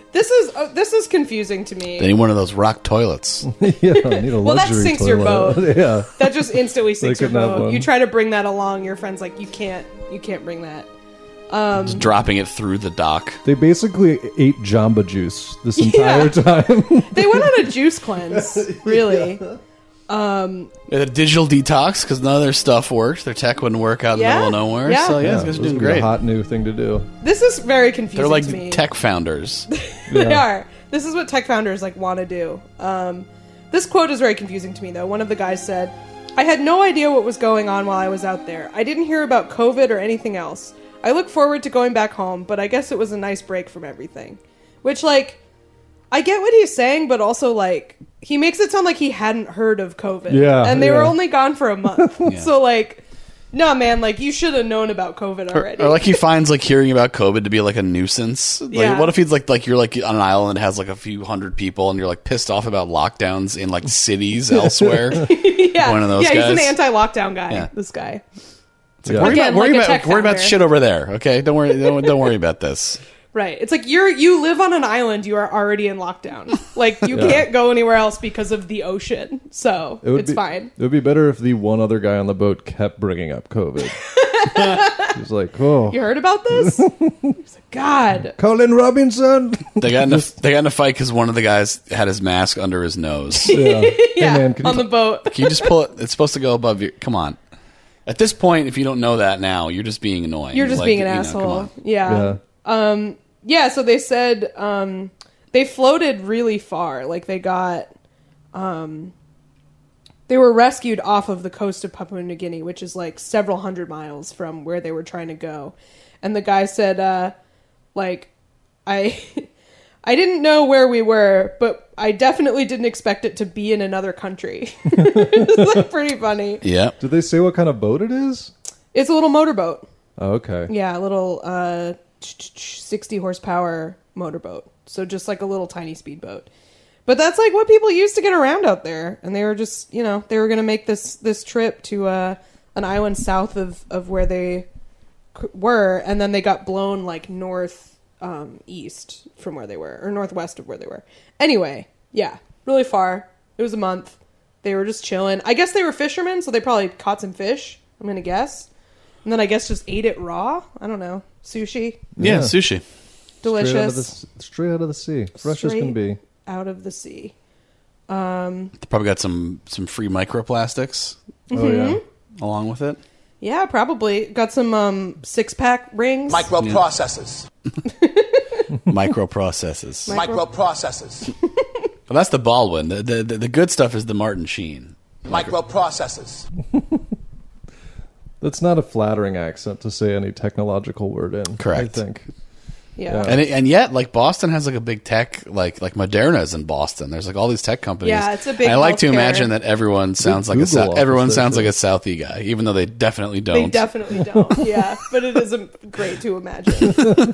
This is confusing to me. They need one of those rock toilets. Yeah, I need a Well, that luxury sinks your toilet. boat. Yeah. That just instantly sinks your couldn't have boat. one. You try to bring that along, your friend's like, you can't bring that. Just dropping it through the dock. They basically ate Jamba Juice this entire time. They went on a juice cleanse, really. A digital detox because none of their stuff worked. Their tech wouldn't work out in the middle of nowhere. Yeah. So yeah, Yeah, these guys are this doing would be a great. hot new thing to do. This is very confusing They're like to me. tech founders. They are. This is what tech founders like want to do. This quote is very confusing to me, though. One of the guys said, "I had no idea what was going on while I was out there. I didn't hear about COVID or anything else. I look forward to going back home, but I guess it was a nice break from everything." Which, like, I get what he's saying, but also, like, he makes it sound like he hadn't heard of COVID. Yeah, And they were yeah. only gone for a month. So, like, no, man, like, you should have known about COVID already. Or like he finds like hearing about COVID to be like a nuisance. Like, Yeah. what if he's like you're like on an island that has like a few hundred people and you're like pissed off about lockdowns in like cities elsewhere? yeah. One of those yeah, he's an guys. anti-lockdown guy, Yeah. this guy. Yeah. Worry Again, about, worry like a about, tech worry about founder. shit over there. Okay, don't worry about this. Right. It's like you live on an island, you are already in lockdown. Like you can't go anywhere else because of the ocean. So it's fine. It would be better if the one other guy on the boat kept bringing up COVID. He's like, oh, You heard about this? He's like, God. Colin Robinson. They got in a fight because one of the guys had his mask under his nose. Yeah, Yeah, Hey, man, can on you the boat. Can you just pull it? It's supposed to go above your. Come on. At this point, if you don't know that now, you're just being annoying. You're just Like, being an you know, asshole. come on. Yeah. Yeah, so they said they floated really far. Like they got they were rescued off of the coast of Papua New Guinea, which is like several hundred miles from where they were trying to go. And the guy said like I didn't know where we were, but I definitely didn't expect it to be in another country. It's like pretty funny. Yeah. Did they say what kind of boat it is? It's a little motorboat. Oh, okay. Yeah, a little 60 horsepower motorboat. So just like a little tiny speedboat. But that's like what people used to get around out there. And they were just, you know, they were going to make this trip to an island south of where they were. And then they got blown like east from where they were, or northwest of where they were. Anyway, yeah, really far. It was a month. They were just chilling. I guess they were fishermen, so they probably caught some fish, I'm going to guess. And then I guess just ate it raw. I don't know. Sushi. Yeah, sushi. Delicious. Straight out of the sea. Fresh as can be. Out of the sea. They probably got some free microplastics Oh, yeah. along with it. Yeah, probably. Got some 6-pack rings. Microprocessors. Microprocesses. Microprocessors. Well, that's the Baldwin. The good stuff is the Martin Sheen. Microprocessors. That's not a flattering accent to say any technological word in. Correct. I think. Yeah. And yet, like Boston has like a big tech, like Moderna's in Boston. There's like all these tech companies. Yeah, it's a big I like to healthcare- imagine that everyone sounds like Google everyone office sounds there, like a Southie guy, even though they definitely don't. They definitely don't. Yeah. But it is great to imagine.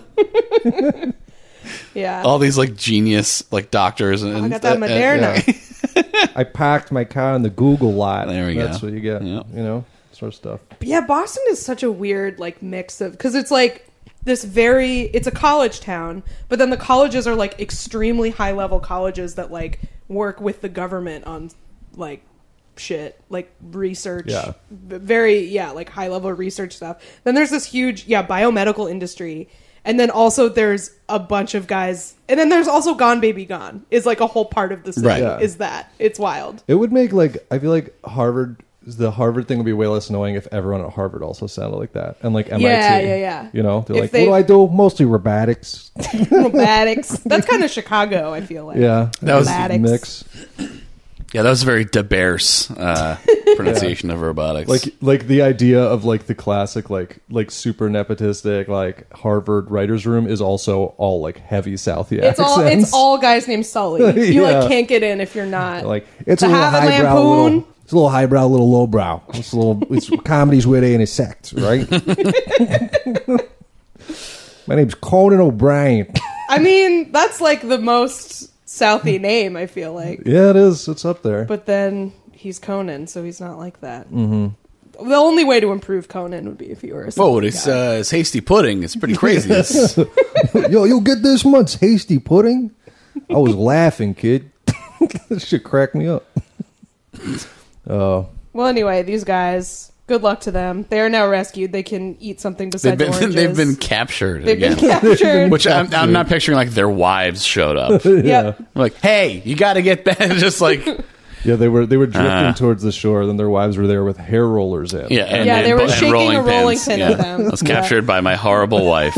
Yeah. all these like genius like doctors and I got that Moderna. I parked my car in the Google lot. There we That's go. what you get. Yep. You know, sort of stuff. But yeah, Boston is such a weird like mix of, because it's like it's a college town, but then the colleges are like extremely high level colleges that like work with the government on like shit, like research. Yeah. Like high level research stuff. Then there's this huge biomedical industry. And then also there's a bunch of guys, and then there's also Gone Baby Gone is like a whole part of the city. Right. Yeah. Is that it's wild. It would make I feel like the Harvard thing would be way less annoying if everyone at Harvard also sounded like that, and like MIT. Yeah. You know, they're If like, they- what do I do? Mostly robotics. Robotics. That's kind of Chicago, I feel like. Yeah, That was- Robotics. mix. Yeah, that was a very De Beers pronunciation of robotics. Like the idea of like the classic like super nepotistic like Harvard writers room is also all like heavy Southie accents. It's all guys named Sully. You Yeah. like can't get in if you're not. like it's To a little have a highbrow, lampoon. it's a little highbrow, little lowbrow. It's comedy's where they intersect, right? My name's Conan O'Brien. I mean, that's like the most Southie name, I feel like. Yeah, it is. It's up there. But then he's Conan, so he's not like that. The only way to improve Conan would be if you were a Whoa, guy. it's hasty pudding. It's pretty crazy. Yo, you'll get this much hasty pudding? I was laughing, kid. This shit cracked me up. Well, anyway, these guys, good luck to them. They are now rescued. They can eat something besides oranges. They've been captured They've again. been captured. Which I'm not picturing like their wives showed up. Yep. Like, hey, you got to get back. Just like, Yeah, they were drifting towards the shore. Then their wives were there with hair rollers in. yeah, they were shaking a rolling pins. pin at them. I was captured by my horrible wife.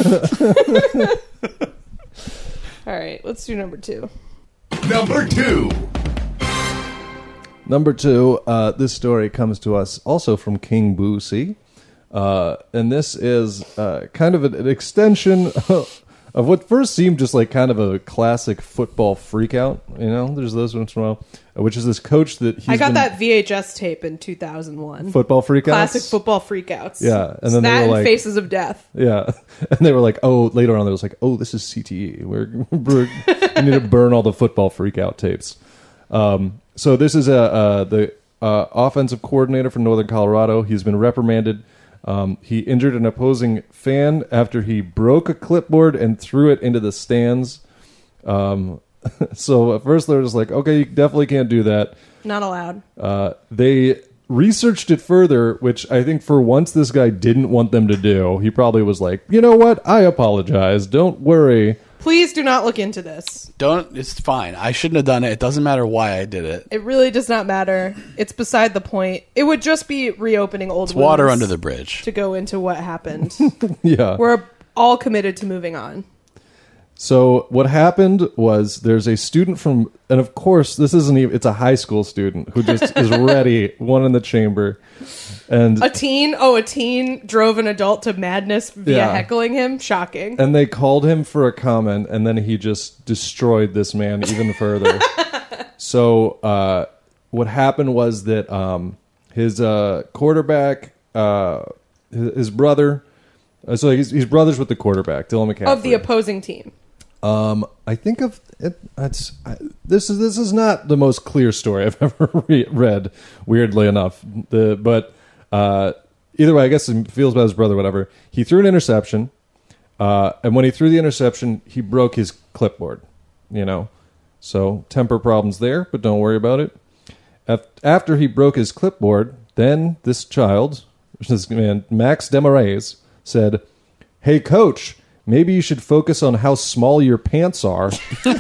All right, let's do number 2. Number 2. Number 2, this story comes to us also from King Boosie. And this is kind of an extension of what first seemed just like kind of a classic football freakout. You know, there's those once in a while, which is this coach that I got that VHS tape in 2001. Football freakouts? Classic football freakouts. Yeah. And then that they were and like, Faces of Death. Yeah. And they were like, oh, later on, they was like, oh, this is CTE. We need to burn all the football freakout tapes. So this is the offensive coordinator for Northern Colorado. He's been reprimanded. He injured an opposing fan after he broke a clipboard and threw it into the stands. So at first they were just like, okay, you definitely can't do that. Not allowed. They researched it further, which I think for once this guy didn't want them to do. He probably was like, you know what? I apologize. Don't worry. Please do not look into this. It's fine. I shouldn't have done it. It doesn't matter why I did it. It really does not matter. It's beside the point. It would just be reopening old It's water wounds under the bridge. to go into what happened. Yeah. We're all committed to moving on. So what happened was there's a student from, and of course this isn't even, it's a high school student who just is ready, one in the chamber. And A teen drove an adult to madness via heckling him. Shocking. And they called him for a comment, and then he just destroyed this man even further. So what happened was that his quarterback, his brother, so he's brothers with the quarterback, Dylan McCaffrey. Of the opposing team. I think of it. This is not the most clear story I've ever read. Weirdly enough, either way, I guess he feels about his brother. Whatever. He threw an interception, and when he threw the interception, he broke his clipboard. You know, so temper problems there, but don't worry about it. After he broke his clipboard, then this child, this man Max Demarays, said, "Hey, coach. Maybe you should focus on how small your pants are."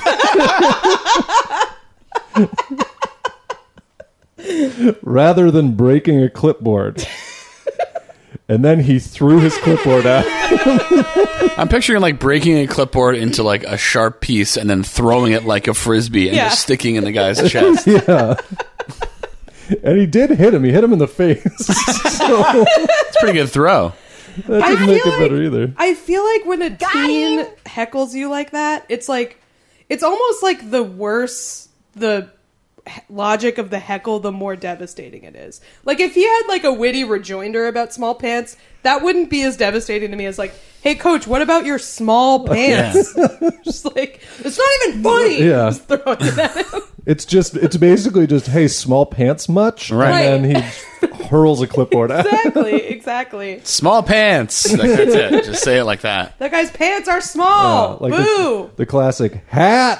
Rather than breaking a clipboard. And then he threw his clipboard out. I'm picturing like breaking a clipboard into like a sharp piece and then throwing it like a frisbee and just sticking in the guy's chest. Yeah. And he did hit him. He hit him in the face. So it's a pretty good throw. That didn't make it better either. I feel like when a teen heckles you like that, it's almost like the worse the logic of the heckle, the more devastating it is. Like if he had like a witty rejoinder about small pants, that wouldn't be as devastating to me as like, hey coach, what about your small pants? Yeah. Just like, it's not even funny. Yeah. Just throwing it at him. It's basically just, hey, small pants much? Right. And then he hurls a clipboard out. Exactly. Small pants. That's it. Just say it like that. That guy's pants are small. Like Boo. The classic hat.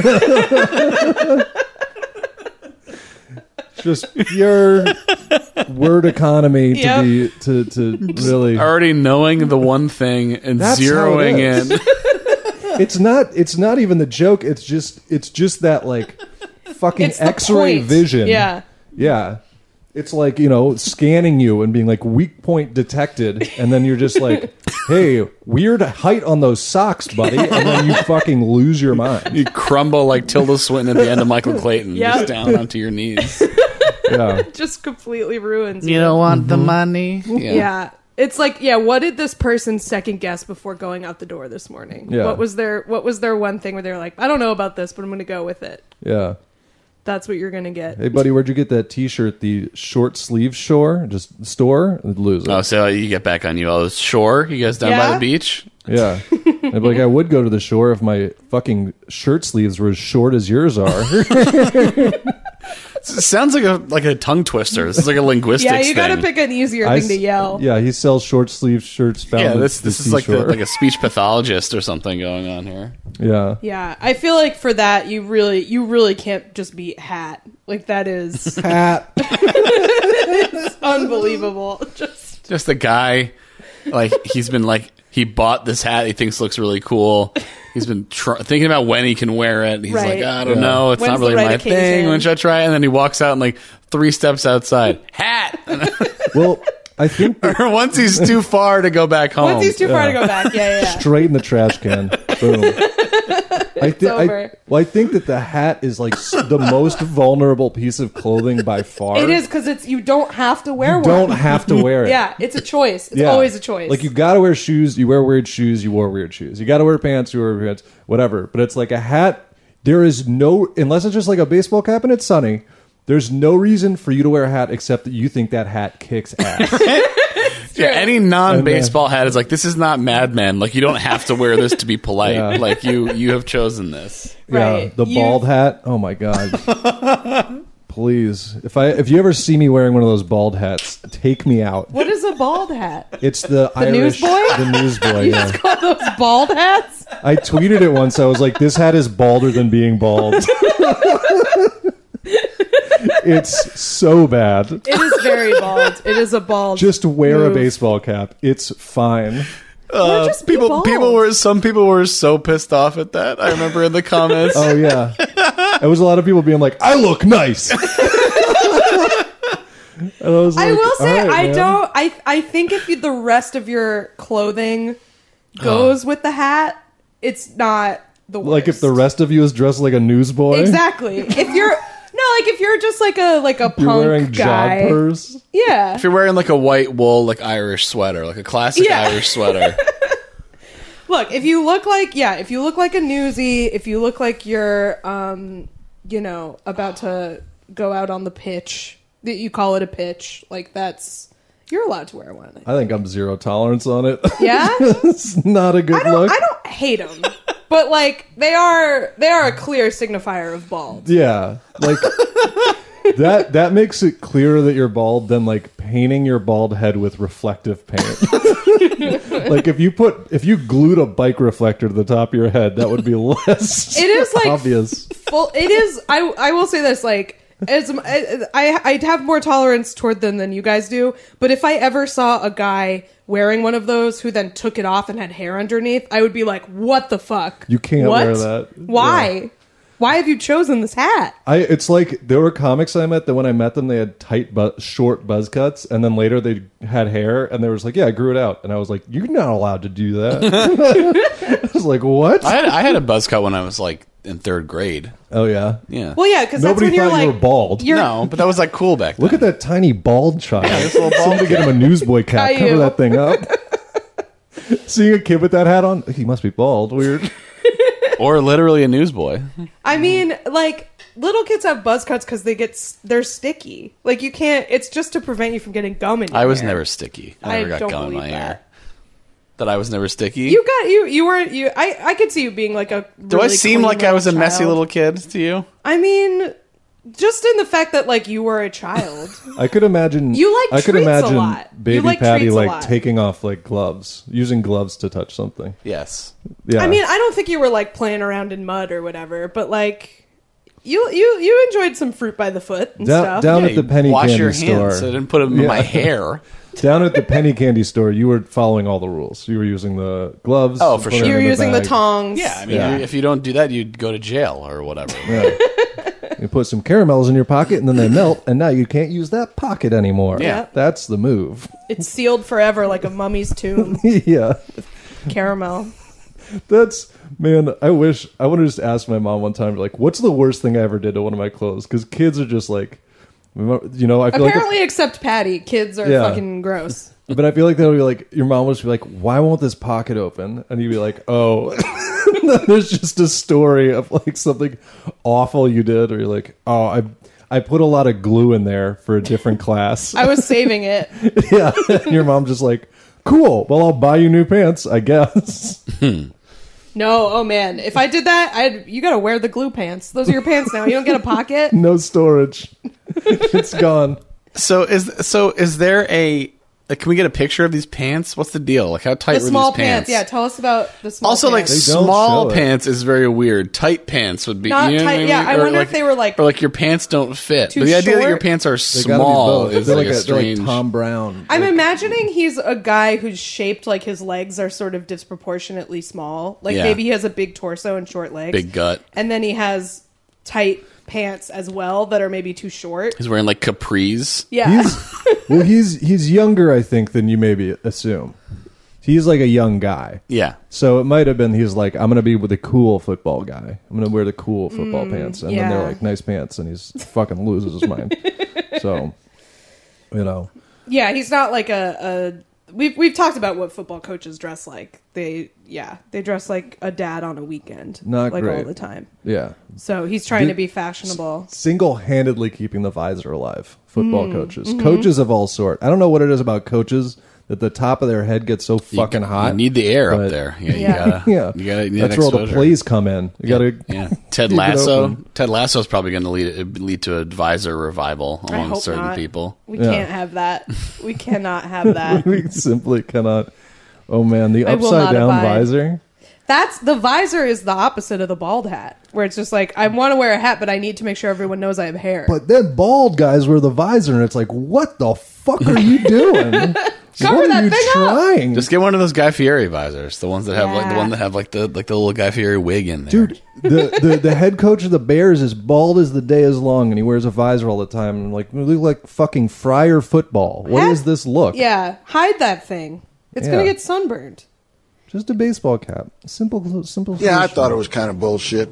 Just pure word economy to really already knowing the one thing and That's zeroing in. It's not even the joke. It's just that like fucking X-ray point. vision. Yeah. It's like, you know, scanning you and being like weak point detected, and then you're just like, hey, weird height on those socks, buddy, and then you fucking lose your mind. You crumble like Tilda Swinton at the end of Michael Clayton, just down onto your knees. Yeah. Just completely ruins you. Don't want the money? Yeah. It's like, what did this person second guess before going out the door this morning? Yeah. What was their one thing where they're like, I don't know about this, but I'm going to go with it. Yeah. That's what you're going to get. Hey, buddy, where'd you get that T-shirt? The short sleeve store? Just store? Lose it. Oh, so you get back on you. Oh, shore? You guys down by the beach? Yeah. I'd be like, I would go to the shore if my fucking shirt sleeves were as short as yours are. Sounds like a tongue twister. This is like a linguistics Yeah, you got to thing. pick an easier thing to yell. Yeah, he sells short sleeve shirts. Found Yeah, at this the is like seashore. like a speech pathologist or something going on here. Yeah. Yeah, I feel like for that you really can't just be hat. Like that is Hat. it's unbelievable. Just a guy, like he's been like he bought this hat he thinks looks really cool. He's been thinking about when he can wear it. He's Right. like, I don't know, it's When's not really the right my occasion? thing. When should I try it? And then he walks out and like 3 steps outside, hat. Well, I think Or once he's too far to go back home. Once he's too far to go back, yeah. straight in the trash can. Boom. I over. think that the hat is like the most vulnerable piece of clothing by far. It is because you don't have to wear You one. don't have to wear it. Yeah, it's a choice. It's Yeah. always a choice. Like you gotta wear shoes, you wear weird shoes, you wear weird shoes. You gotta wear pants, you wear pants, whatever. But it's like a hat, there is no, unless it's just like a baseball cap and it's sunny, there's no reason for you to wear a hat except that you think that hat kicks ass. Yeah, any non-baseball hat is like, this is not Mad Men. Like, you don't have to wear this to be polite. Yeah. Like, you have chosen this. Yeah, Right. the bald hat. Oh my god. Please. If you ever see me wearing one of those bald hats, take me out. what is a bald hat? It's the Irish newsboy? The newsboy, You yeah. just call those bald hats? I tweeted it once. I was like, this hat is balder than being bald. It's so bad. It is very bald. It is a bald. Just wear a move. baseball cap. It's fine. Or just be bald. Some people were so pissed off at that. I remember in the comments. Oh yeah. There was a lot of people being like, I look nice. And I was like, I will say "All right, I man." don't. I think if the rest of your clothing goes with the hat, it's not the worst. Like if the rest of you is dressed like a newsboy. exactly. If you're if you're just like a punk You're wearing guy, joggers. yeah. If you're wearing like a white wool, like Irish sweater, like a classic Yeah. Irish sweater. Look, if you look like a newsie, if you look like you're about to go out on the pitch, that you call it a pitch, like you're allowed to wear one. I think I'm zero tolerance on it. Yeah? It's not a good look. I don't hate them, but like they are a clear signifier of bald. Yeah, like that makes it clearer that you're bald than like painting your bald head with reflective paint. Like if you glued a bike reflector to the top of your head, that would be less. It is like obvious. It is. I will say this, like, I'd have more tolerance toward them than you guys do. But if I ever saw a guy wearing one of those who then took it off and had hair underneath, I would be like, "What the fuck? You can't What? wear that. Why? Yeah. Why have you chosen this hat?" It's like there were comics I met that when I met them, they had tight, short buzz cuts, and then later they had hair, and they were just like, "Yeah, I grew it out," and I was like, "You're not allowed to do that." I was like, "What?" I had a buzz cut when I was like in 3rd grade. Oh yeah. Yeah. Well, yeah, because that's Nobody when you're thought like you were bald. No, but that was like cool back then. Look at that tiny bald child. this little bald Somebody get him a newsboy cap. Caillou. Cover that thing up. Seeing a kid with that hat on, he must be bald. Weird. Or literally a newsboy. I mean, like, little kids have buzz cuts because they're sticky. Like, you can't. It's just to prevent you from getting gum in your I was hair. never sticky. I I never got don't gum in believe my that. hair. That I was never sticky. You weren't. I could see you being like a. Do I really seem clean like I was a messy child. little kid to you? I mean, just in the fact that like you were a child. I could imagine. You like I could treats a imagine lot. You baby like Patty treats a like lot. taking off like gloves, using gloves to touch something. Yes. Yeah. I mean, I don't think you were like playing around in mud or whatever, but like you enjoyed some fruit by the foot and stuff. down Yeah, at the you penny wash candy your store. hands. I didn't put them in Yeah. my hair. Down at the penny candy store, you were following all the rules. You were using the gloves. Oh, for put it sure. in You were using the bag. tongs. Yeah, I mean, Yeah. if you don't do that, you'd go to jail or whatever. Yeah. You put some caramels in your pocket, and then they melt, and now you can't use that pocket anymore. Yeah. That's the move. It's sealed forever like a mummy's tomb. Yeah. Caramel. That's, man, I want to just ask my mom one time, like, what's the worst thing I ever did to one of my clothes? Because kids are just like, you know, I feel Apparently, except Patty, kids are Yeah. fucking gross. but I feel like they'll be like, your mom will just be like, why won't this pocket open? And you'd be like, oh, there's just a story of like something awful you did, or you're like, oh, I put a lot of glue in there for a different class. I was saving it. Yeah. And your mom's just like, cool, well, I'll buy you new pants, I guess. No, oh man. If I did that, you gotta wear the glue pants. Those are your pants now. You don't get a pocket. No storage. It's gone. So is there a... Like, can we get a picture of these pants? What's the deal? Like, how tight The were small these pants? Yeah, tell us about the small Also, like, pants. They don't small show it. pants is very weird. Tight pants would be... Not you know what tight, I mean? yeah, I Or wonder if they were, like, Or, like, your pants don't fit. too But the idea that your short? pants are They gotta be small both. is They're like a they're strange... like Tom Brown. I'm imagining he's a guy who's shaped like his legs are sort of disproportionately small. Like Yeah. maybe he has a big torso and short legs. Big gut. And then he has tight pants as well that are maybe too short. He's wearing, like, capris. Yeah. He's younger, I think, than you maybe assume. He's like a young guy. Yeah. So it might have been he's like, I'm going to be with the cool football guy. I'm going to wear the cool football pants. And then yeah. they're like, nice pants. And he's fucking loses his mind. So, you know. Yeah, he's not like a we've talked about what football coaches dress like. They dress like a dad on a weekend. Not like great. all the time. Yeah. So he's trying to be fashionable. Single-handedly keeping the visor alive. Football coaches. Coaches of all sort. I don't know what it is about coaches that the top of their head gets so fucking hot. You need the air but- up there. Yeah, Yeah. you gotta... Yeah. You gotta need That's that where all the exposure. plays come in. You got to... Yeah, Ted keep it Lasso. open. Ted Lasso is probably going to lead to a visor revival I among hope certain not. people. We Yeah. can't have that. We cannot have that. We simply cannot... Oh, man. The I will not upside-down abide. visor... That's the visor is the opposite of the bald hat, where it's just like I want to wear a hat, but I need to make sure everyone knows I have hair. But then bald guys wear the visor, and it's like, what the fuck are you doing? Cover what that are you thing up. trying? Just get one of those Guy Fieri visors, the ones that have like the Yeah. one that have like the little Guy Fieri wig in there. Dude, the head coach of the Bears is bald as the day is long, and he wears a visor all the time. And like, we look like fucking Friar football. What Heck- is this look? Yeah, hide that thing. It's Yeah. gonna get sunburned. Just a baseball cap. Simple. Yeah, I solution. thought it was kind of bullshit.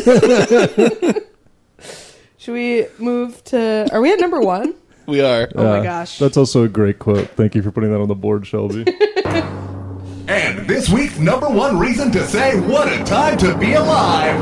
Should we move to? Are we at number one? We are. Oh my gosh. That's also a great quote. Thank you for putting that on the board, Shelby. And this week's number one reason to say what a time to be alive.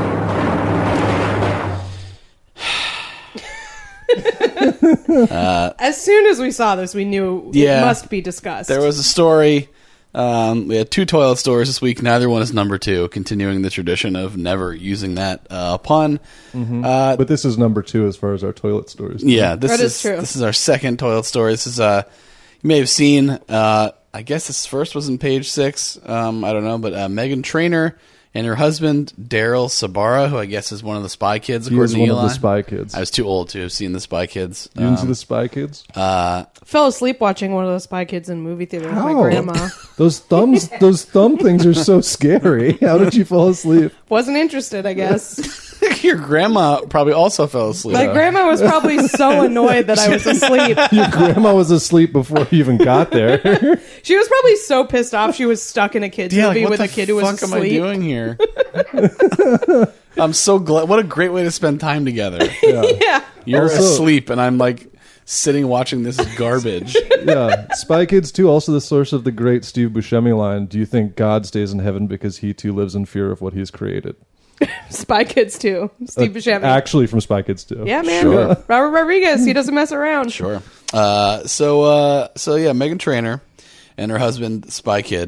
As soon as we saw this, we knew Yeah. it must be discussed. There was a story. We had 2 toilet stories this week. Neither one is number 2, continuing the tradition of never using that pun. But this is number 2 as far as our toilet stories. Yeah, this That is is true. This is our second toilet story. This is you may have seen. I guess this first was in page 6. I don't know, but Meghan Trainor and her husband Daryl Sabara, who I guess is one of the Spy Kids. He According is to one Eli. of the Spy Kids. I was too old to have seen the Spy Kids. You didn't see the Spy Kids? Fell asleep watching one of those Spy Kids in movie theater with my How? grandma. Those thumb things are so scary. How did you fall asleep? Wasn't interested, I guess. Your grandma probably also fell asleep. My grandma was probably so annoyed that I was asleep. Your grandma was asleep before you even got there. She was probably so pissed off she was stuck in a kid's movie what with the a kid who was fuck am I asleep. doing here? I'm so glad. What a great way to spend time together. Yeah. You're Also- asleep, and I'm like sitting watching this garbage. Yeah. Spy Kids 2, also the source of the great Steve Buscemi line, do you think God stays in heaven because he too lives in fear of what he's created? Spy Kids too. Steve Buscemi. Actually from Spy Kids 2. Yeah, man. Sure. Robert Rodriguez. He doesn't mess around. Sure. So yeah, Meghan Trainor and her husband Spy Kid.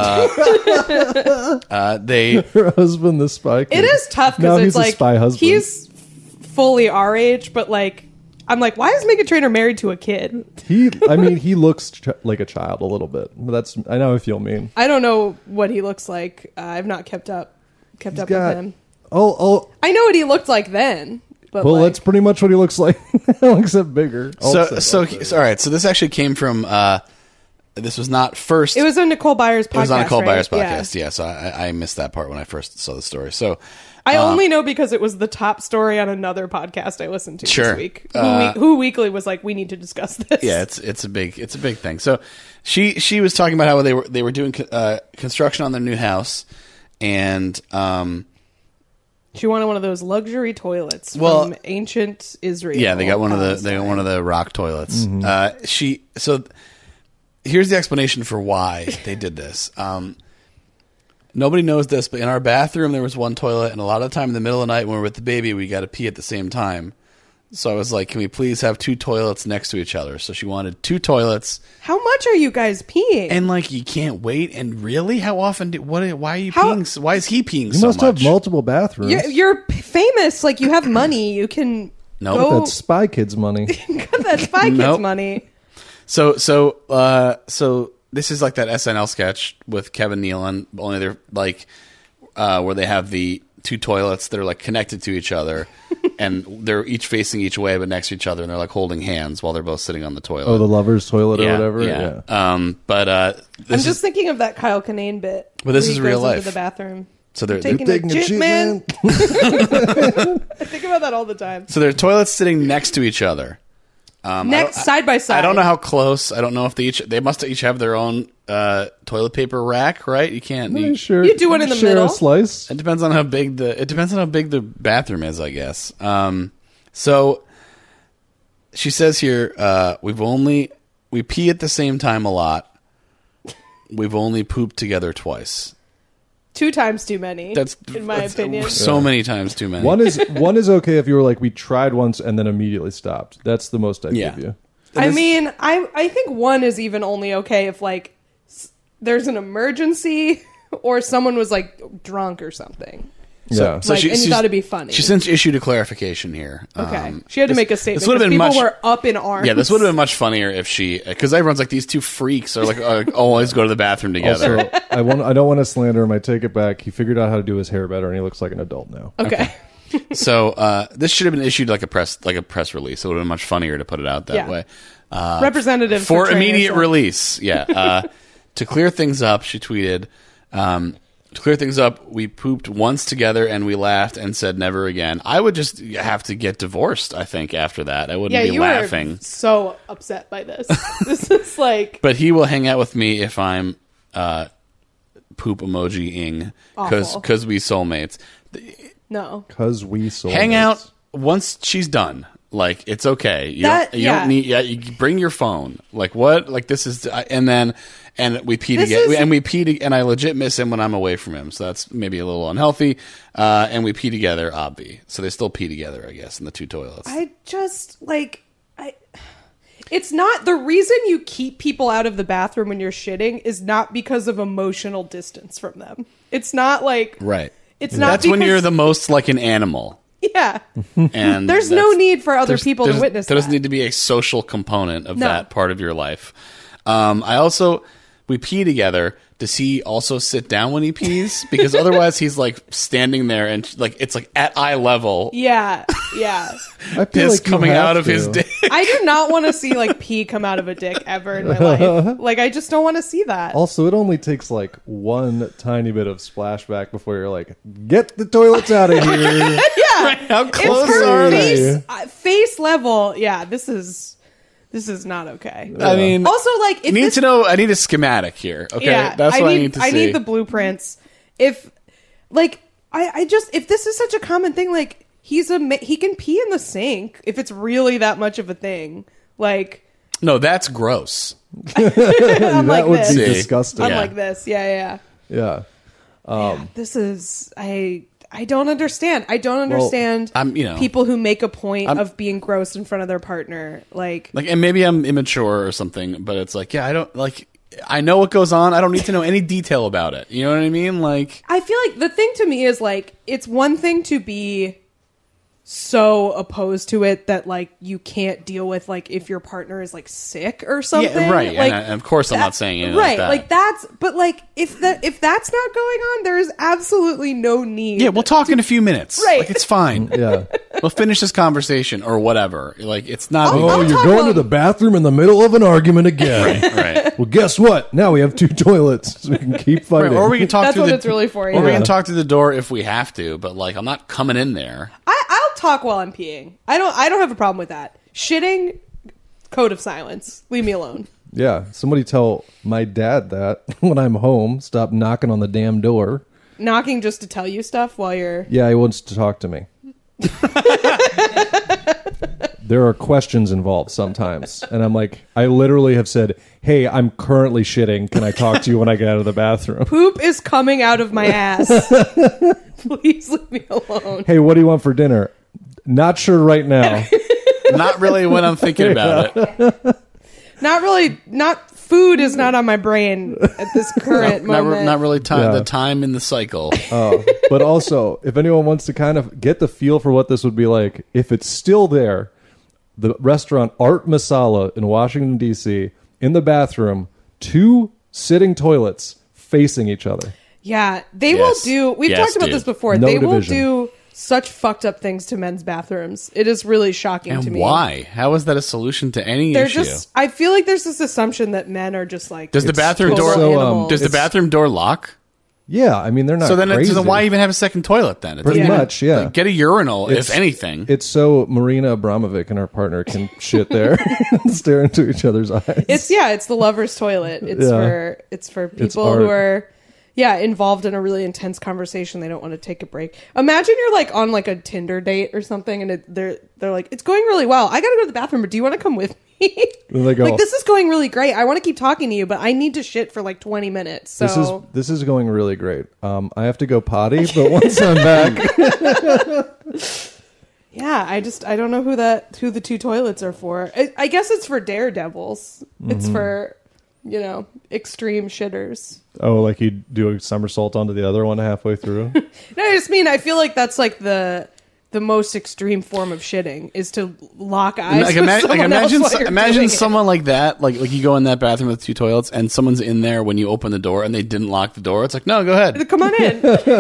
They Her husband, the Spy Kid. It is tough Now because he's it's a like spy husband. he's fully our age, but like I'm like, why is Meghan Trainor married to a kid? He looks like a child a little bit. But that's, I know I feel mean. I don't know what he looks like. I've not kept up with him. Oh, I know what he looked like then, but well, like, that's pretty much what he looks like now, except bigger. so Also. all right. So this actually came from. This was not first. it was on Nicole Byers' podcast. It was on Nicole right? Byers' Yeah. podcast. Yeah. So I missed that part when I first saw the story. So I only know because it was the top story on another podcast I listened to Sure. this week. Who Weekly was like, we need to discuss this. yeah, it's a big thing. So she was talking about how they were doing construction on their new house, and She wanted one of those luxury toilets Well, from ancient Israel. yeah, they got one of the rock toilets. So here's the explanation for why they did this. Nobody knows this, but in our bathroom there was one toilet, and a lot of the time in the middle of the night when we're with the baby, we got to pee at the same time. So I was like, can we please have 2 toilets next to each other? So she wanted 2 toilets. How much are you guys peeing? And like, you can't wait. And really, how often? Why are you peeing? Why is he peeing so much? You must have multiple bathrooms. You're famous. Like, you have money. You can go. That's Spy Kids money. That's Spy Kids money. So this is like that SNL sketch with Kevin Nealon. Only they're like where they have the 2 toilets that are like connected to each other. And they're each facing each way, but next to each other, and they're like holding hands while they're both sitting on the toilet. Oh, the lovers' toilet or whatever. Yeah. I'm just thinking of that Kyle Kinane bit. Well, this is real life. Into the bathroom. So they're taking a shit, man. I think about that all the time. So their toilets sitting next to each other. Side by side. I don't know how close. I don't know if they must each have their own toilet paper rack, right? You can't. You do one in the middle. A slice. It depends on how big the bathroom is, I guess. So she says here, we pee at the same time a lot. We've only pooped together twice. 2 times too many. That's in my opinion. So many times too many. One is okay if you were like, we tried once and then immediately stopped. That's the most I give you. I mean, I think 1 is even only okay if like there's an emergency or someone was like drunk or something. Yeah. So and you thought it'd be funny. She since issued a clarification here. Okay. She had to make a statement. This would have been people were up in arms. Yeah, this would have been much funnier if she, because everyone's like, these 2 freaks are like always go to the bathroom together. Also, I don't want to slander him. I take it back. He figured out how to do his hair better, and he looks like an adult now. Okay. So this should have been issued like a press release. It would have been much funnier to put it out that way. Representative for immediate release. Yeah. To clear things up, she tweeted. To clear things up, we pooped once together and we laughed and said never again. I would just have to get divorced, I think, after that. I wouldn't be laughing. Were so upset by this. This is like... But he will hang out with me if I'm poop emoji-ing because we soulmates. No. Because we soulmates. Hang out once she's done. Like, it's okay. You don't need... Yeah, you bring your phone. Like, what? Like, this is... And we pee together, and I legit miss him when I'm away from him. So that's maybe a little unhealthy. And we pee together, obvi. So they still pee together, I guess, in the 2 toilets. I just it's not the reason you keep people out of the bathroom when you're shitting is not because of emotional distance from them. It's not like right. It's not. That's when you're the most like an animal. Yeah. And there's no need for other people to witness. There doesn't need to be a social component of that part of your life. We pee together. Does he also sit down when he pees? Because otherwise he's like standing there and like it's like at eye level. Yeah. I feel piss coming out of his dick. I do not want to see like pee come out of a dick ever in my life. Like I just don't want to see that. Also, it only takes like one tiny bit of splashback before you're like, get the toilets out of here. Yeah. Right, how close are they? Face level. Yeah, this is not okay. I mean, also, like, if need to know. I need a schematic here. Okay, yeah, that's what I need to see. I need the blueprints. If, like, I just if this is such a common thing, like, he can pee in the sink if it's really that much of a thing. Like, no, that's gross. I'm like that would this. be disgusting. I'm like this. Yeah. This is I don't understand. I don't understand people who make a point of being gross in front of their partner. Like, and maybe I'm immature or something, but it's like, I don't like. I know what goes on. I don't need to know any detail about it. You know what I mean? Like, I feel like the thing to me is like, it's one thing to be so opposed to it that like you can't deal with like if your partner is like sick or something. Yeah, right. Like, and of course I'm not saying anything right. like that. Like that's but like if that's not going on, there is absolutely no need. Yeah, we'll talk in a few minutes. Right. Like it's fine. Yeah. We'll finish this conversation or whatever. Like it's not. You're going to the bathroom in the middle of an argument again. Right. Well, guess what? Now we have 2 toilets, so we can keep fighting. Right, or we can talk that's through what the. It's really for. Or we can talk through the door if we have to. But like, I'm not coming in there. I'll talk while I'm peeing. I don't have a problem with that. Shitting, code of silence. Leave me alone. Yeah, somebody tell my dad that when I'm home, stop knocking on the damn door. Knocking just to tell you stuff while you're... Yeah, he wants to talk to me. There are questions involved sometimes. And I'm like, I literally have said, hey, I'm currently shitting. Can I talk to you when I get out of the bathroom? Poop is coming out of my ass. Please leave me alone. Hey, what do you want for dinner? Not sure right now. Not really when I'm thinking about it. Not really. Not food is not on my brain at this current moment. Not really time. The time in the cycle. But also, if anyone wants to kind of get the feel for what this would be like, if it's still there, the restaurant Art Masala in Washington, D.C., in the bathroom, 2 sitting toilets facing each other. Yeah, they will do. We've talked about this before. No they will division. do such fucked up things to men's bathrooms. It is really shocking to me. Why? How is that a solution to any They're issue? just. I feel like there's this assumption that men are just like. Does the bathroom door? Does the bathroom door lock? Yeah, I mean they're not. So then, crazy. why even have a second toilet then? Pretty much, yeah. Like, get a urinal, if anything. It's so Marina Abramovic and her partner can shit there and stare into each other's eyes. It's the lover's toilet. It's for people who are involved in a really intense conversation. They don't want to take a break. Imagine you're like on like a Tinder date or something, and they're like, it's going really well. I gotta go to the bathroom, but do you want to come with me? They go, like, this is going really great. I want to keep talking to you, but I need to shit for like 20 minutes. So this is going really great. I have to go potty, but once I'm back, yeah, I don't know who the 2 toilets are for. I guess it's for daredevils. Mm-hmm. It's for extreme shitters. Oh, like you do a somersault onto the other one halfway through? No, I just mean I feel like that's like the most extreme form of shitting is to lock eyes with someone else while you're imagine doing someone it. like that, like you go in that bathroom with 2 toilets, and someone's in there when you open the door, and they didn't lock the door. It's like, no, go ahead, come on in.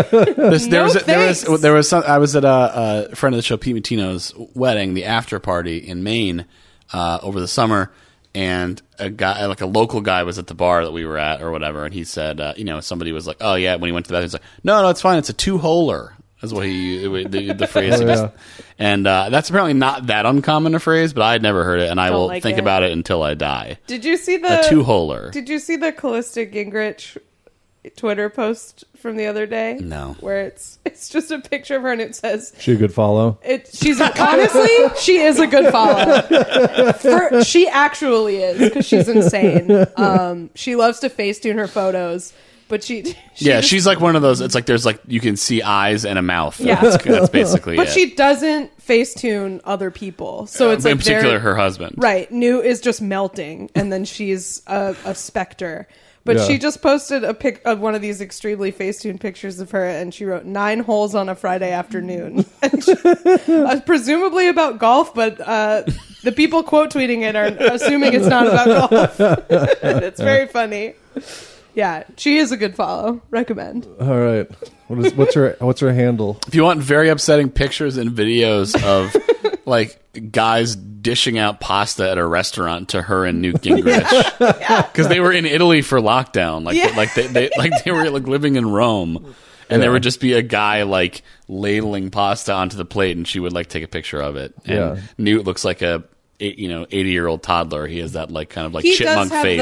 There was some. I was at a friend of the show, Pete Matino's wedding, the after party in Maine over the summer. And a guy, like a local guy, was at the bar that we were at or whatever, and he said, somebody was like, "Oh yeah," when he went to the bathroom, he's like, "No, it's fine. It's a 2-holer." That's what the phrase. And that's apparently not that uncommon a phrase, but I'd never heard it, and I will think about it until I die. Did you see the 2-holer? Did you see the Callista Gingrich Twitter post from the other day? No. Where it's just a picture of her and it says, she a good follow? She's honestly, she is a good follow. She actually is, because she's insane. She loves to Facetune her photos. But she's like one of those. It's like there's like you can see eyes and a mouth. Yeah, that's basically. But it. she doesn't Facetune other people, so it's in particular her husband. Right, New is just melting, and then she's a specter. But she just posted a pic of one of these extremely Facetune pictures of her, and she wrote 9 holes on a Friday afternoon, presumably about golf. But the people quote tweeting it are assuming it's not about golf. It's very funny. Yeah, she is a good follow. Recommend. All right. What's her handle? If you want very upsetting pictures and videos of like guys dishing out pasta at a restaurant to her and Newt Gingrich, because they were in Italy for lockdown, they were like living in Rome, and there would just be a guy like ladling pasta onto the plate, and she would like take a picture of it. And Newt looks like a 80-year-old toddler. He has that like kind of like chipmunk face.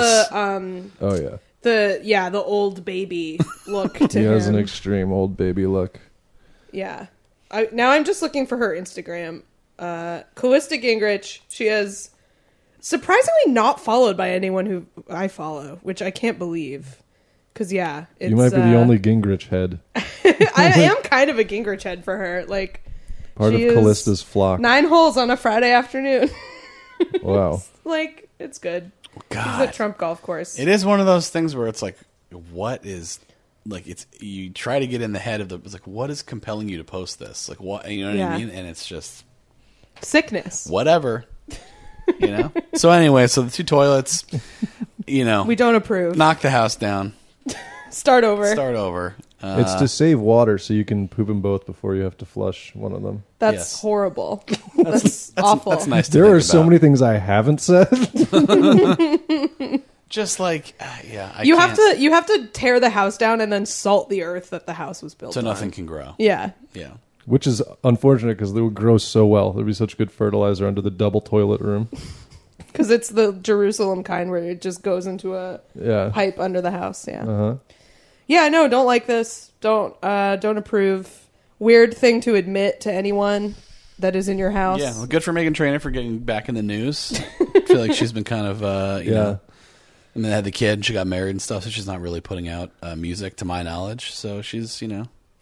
The old baby look to him. He has an extreme old baby look. Yeah. Now I'm just looking for her Instagram. Callista Gingrich. She is surprisingly not followed by anyone who I follow, which I can't believe. Because, you might be the only Gingrich head. I am kind of a Gingrich head for her. Like, part of Callista's flock. 9 holes on a Friday afternoon. Wow. It's good. God. It's a Trump golf course. It is one of those things where it's like, what is like? It's you try to get in the head of it's like, what is compelling you to post this? Like, what you know what I mean? And it's just sickness. Whatever, So anyway, so the 2 toilets, we don't approve. Knock the house down. Start over. It's to save water, so you can poop them both before you have to flush one of them. That's horrible. That's awful. That's nice. There are so many things I haven't said. Just like, you have to tear the house down and then salt the earth that the house was built so on. nothing can grow. Yeah. Which is unfortunate because they would grow so well. There'd be such good fertilizer under the double toilet room. Because it's the Jerusalem kind where it just goes into a pipe under the house. Yeah. Uh-huh. Yeah, no, don't like this. Don't approve. Weird thing to admit to anyone that is in your house. Yeah, well, good for Meghan Trainor for getting back in the news. I feel like she's been kind of, you know. And then had the kid, and she got married and stuff, so she's not really putting out music, to my knowledge. So she's,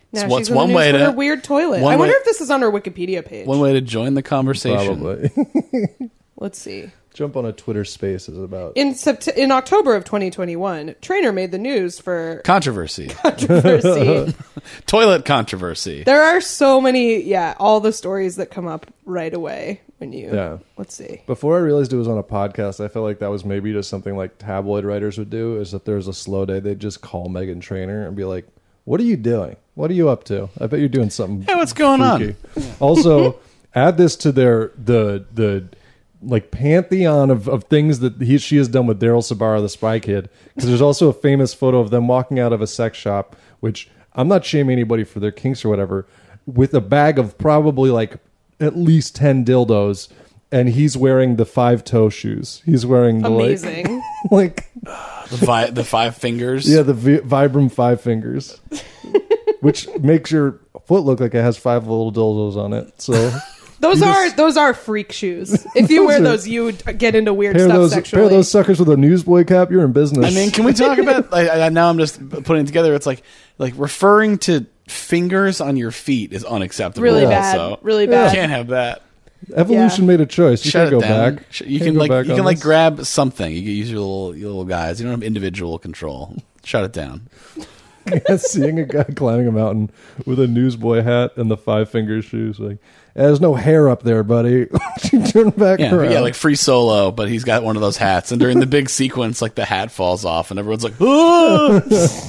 Now what's she's in the one news way for to her weird toilet. one I wonder way- if this is on her Wikipedia page. one way to join the conversation. Probably. Let's see. Jump on a Twitter Spaces about. In October of 2021, Trainer made the news for Controversy. controversy. Toilet controversy. There are so many, all the stories that come up right away when you. Yeah. Let's see. Before I realized it was on a podcast, I felt like that was maybe just something like tabloid writers would do. Is that there's a slow day, they'd just call Meghan Trainor and be like, "What are you doing? What are you up to? I bet you're doing something. Hey, what's going on?" Also, add this to the like pantheon of things that she has done with Daryl Sabara, the Spy Kid, because there's also a famous photo of them walking out of a sex shop, which I'm not shaming anybody for their kinks or whatever, with a bag of probably like at least 10 dildos, and he's wearing the 5-toe shoes. He's wearing the Amazing. like The 5 fingers. yeah, the Vibram 5 fingers, which makes your foot look like it has 5 little dildos on it. So Those are freak shoes. If you wear those, you would get into weird stuff sexually. Pair of those suckers with a newsboy cap, you're in business. I mean, can we talk about? Now I'm just putting it together. It's like referring to fingers on your feet is unacceptable. Really also. bad. Really bad. You can't have that. Evolution made a choice. You Shut can't it go down. back. You Can't can go like back you on can like this. grab something. You can use your little guys. You don't have individual control. Shut it down. Seeing a guy climbing a mountain with a newsboy hat and the 5-finger shoes, like, there's no hair up there, buddy. You turn back around. Yeah, like Free Solo, but he's got one of those hats, and during the big sequence, like the hat falls off, and everyone's like, "Ah!"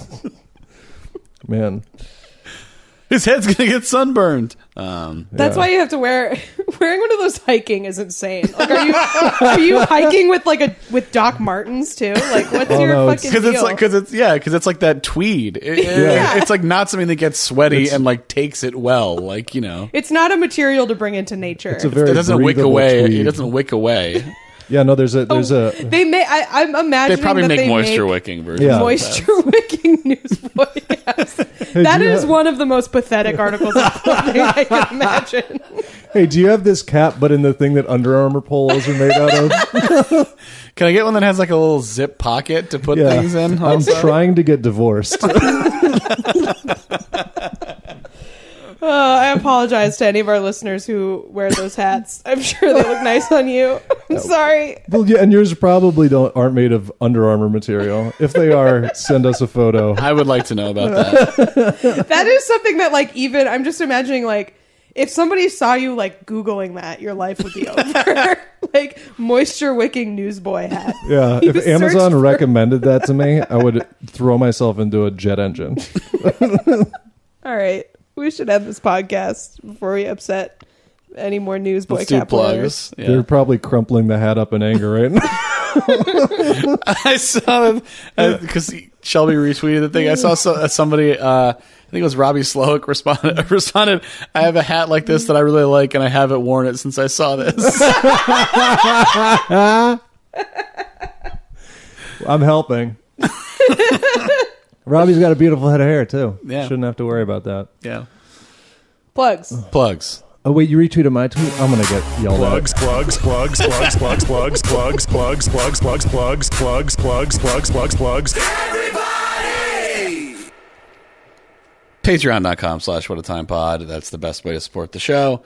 Man, his head's gonna get sunburned. That's why you have to wearing one of those hiking is insane. Like, are you hiking with Doc Martens too? Like, what's your no, fucking deal? Because it's like that tweed. It's like not something that gets sweaty and like takes it well. Like, you know, It's not a material to bring into nature. it's a very it doesn't wick breathable away. tweed. It doesn't wick away. Yeah, no, there's a They may. I'm imagining They probably that make they moisture wicking versions. Yeah. of moisture wicking newsboy. Yes. That do you is have- one of the most pathetic articles of clothing I can imagine. Hey, do you have this cap, but in the thing that Under Armour polos are made out of? Can I get one that has like a little zip pocket to put Yeah. things in? I'm also? trying to get divorced. I apologize to any of our listeners who wear those hats. I'm sure they look nice on you. I'm sorry. Well, yeah, and yours probably aren't made of Under Armour material. If they are, send us a photo. I would like to know about that. That is something that, like, even I'm just imagining, like, if somebody saw you like Googling that, your life would be over. Like, moisture wicking newsboy hat. Yeah, You if search Amazon for- recommended that to me, I would throw myself into a jet engine. All right, we should end this podcast before we upset any more newsboy Let's do cap wearers. plugs. Yeah. They're probably crumpling the hat up in anger right now. I saw that because Shelby retweeted the thing. I saw somebody. I think it was Robbie Slowick responded. I have a hat like this that I really like, and I haven't worn it since I saw this. I'm helping. Robbie's got a beautiful head of hair too. Yeah. Shouldn't have to worry about that. Yeah, Plugs. plugs. Oh wait, you retweeted my tweet? I'm gonna get yelled Plugs, plugs, plugs, plugs, plugs, plugs, plugs, plugs, plugs, plugs, plugs, plugs, plugs, plugs, plugs, plugs. Patreon.com/whatatimepod. That's the best way to support the show.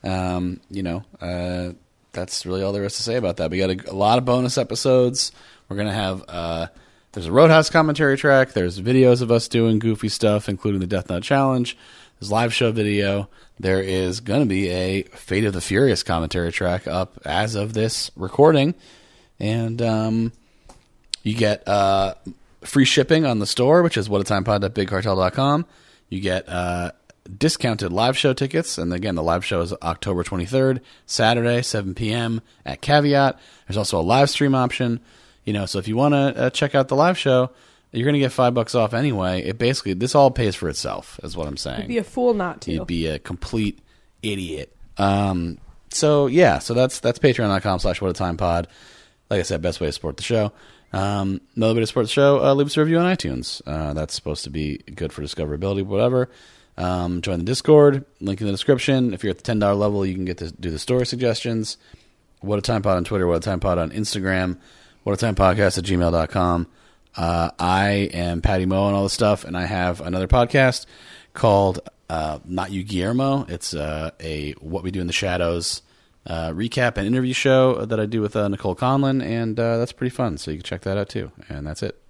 That's really all there is to say about that. We got a lot of bonus episodes. We're going to have, there's a Roadhouse commentary track. There's videos of us doing goofy stuff, including the Death Note Challenge. There's live show video. There is going to be a Fate of the Furious commentary track up as of this recording. And you get free shipping on the store, which is whatatimepod.bigcartel.com. You get discounted live show tickets. And again, the live show is October 23rd, Saturday, 7 p.m. at Caveat. There's also a live stream option. So if you want to check out the live show, you're going to get $5 off anyway. This all pays for itself, is what I'm saying. You'd be a fool not to. You'd be a complete idiot. So that's patreon.com/whatatimepod. Like I said, best way to support the show. Another way to support the show, leave us a review on iTunes. That's supposed to be good for discoverability, whatever. Join the Discord, link in the description. If you're at the $10 level, you can get to do the story suggestions. What a Time Pod on Twitter, What a Time Pod on Instagram, whatatimepodcast@gmail.com. I am Patty Moe and all this stuff, and I have another podcast called Not You Guillermo. It's a What We Do in the Shadows recap and interview show that I do with Nicole Conlon, and that's pretty fun, so you can check that out too. And that's it.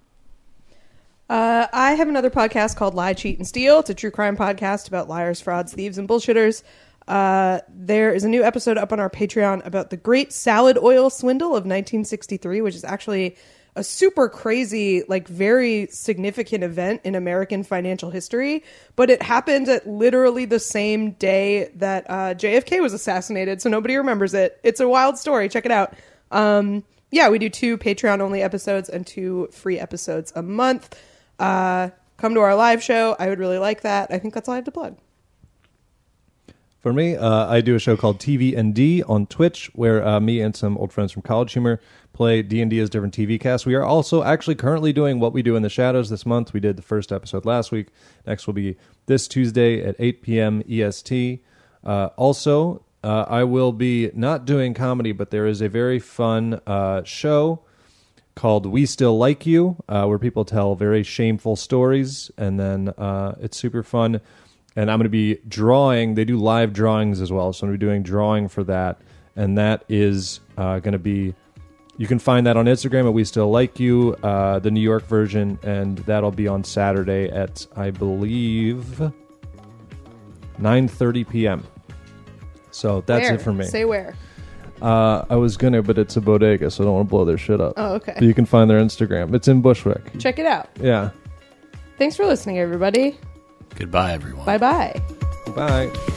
I have another podcast called Lie, Cheat, and Steal. It's a true crime podcast about liars, frauds, thieves, and bullshitters. There is a new episode up on our Patreon about the Great Salad Oil Swindle of 1963, which is actually a super crazy, like very significant event in American financial history. But it happened at literally the same day that JFK was assassinated, so nobody remembers it. It's a wild story. Check it out. Yeah, we do 2 Patreon-only episodes and 2 free episodes a month. Come to our live show. I would really like that. I think that's all I have to plug. For me, I do a show called TV&D on Twitch, where me and some old friends from College Humor play D&D as different TV casts. We are also actually currently doing What We Do in the Shadows this month. We did the first episode last week. Next will be this Tuesday at 8 p.m. EST. Also, I will be not doing comedy, but there is a very fun show called We Still Like You, where people tell very shameful stories, and then it's super fun. And I'm going to be drawing. They do live drawings as well, so I'm going to be doing drawing for that. And that is going to be, you can find that on Instagram at We Still Like You, the New York version, and that'll be on Saturday at, I believe, 9:30 p.m. So that's Where? it for me. Say where. I was going to, but it's a bodega, so I don't want to blow their shit up. Oh, okay. But you can find their Instagram. It's in Bushwick. Check it out. Yeah. Thanks for listening, everybody. Goodbye, everyone. Bye-bye. Bye.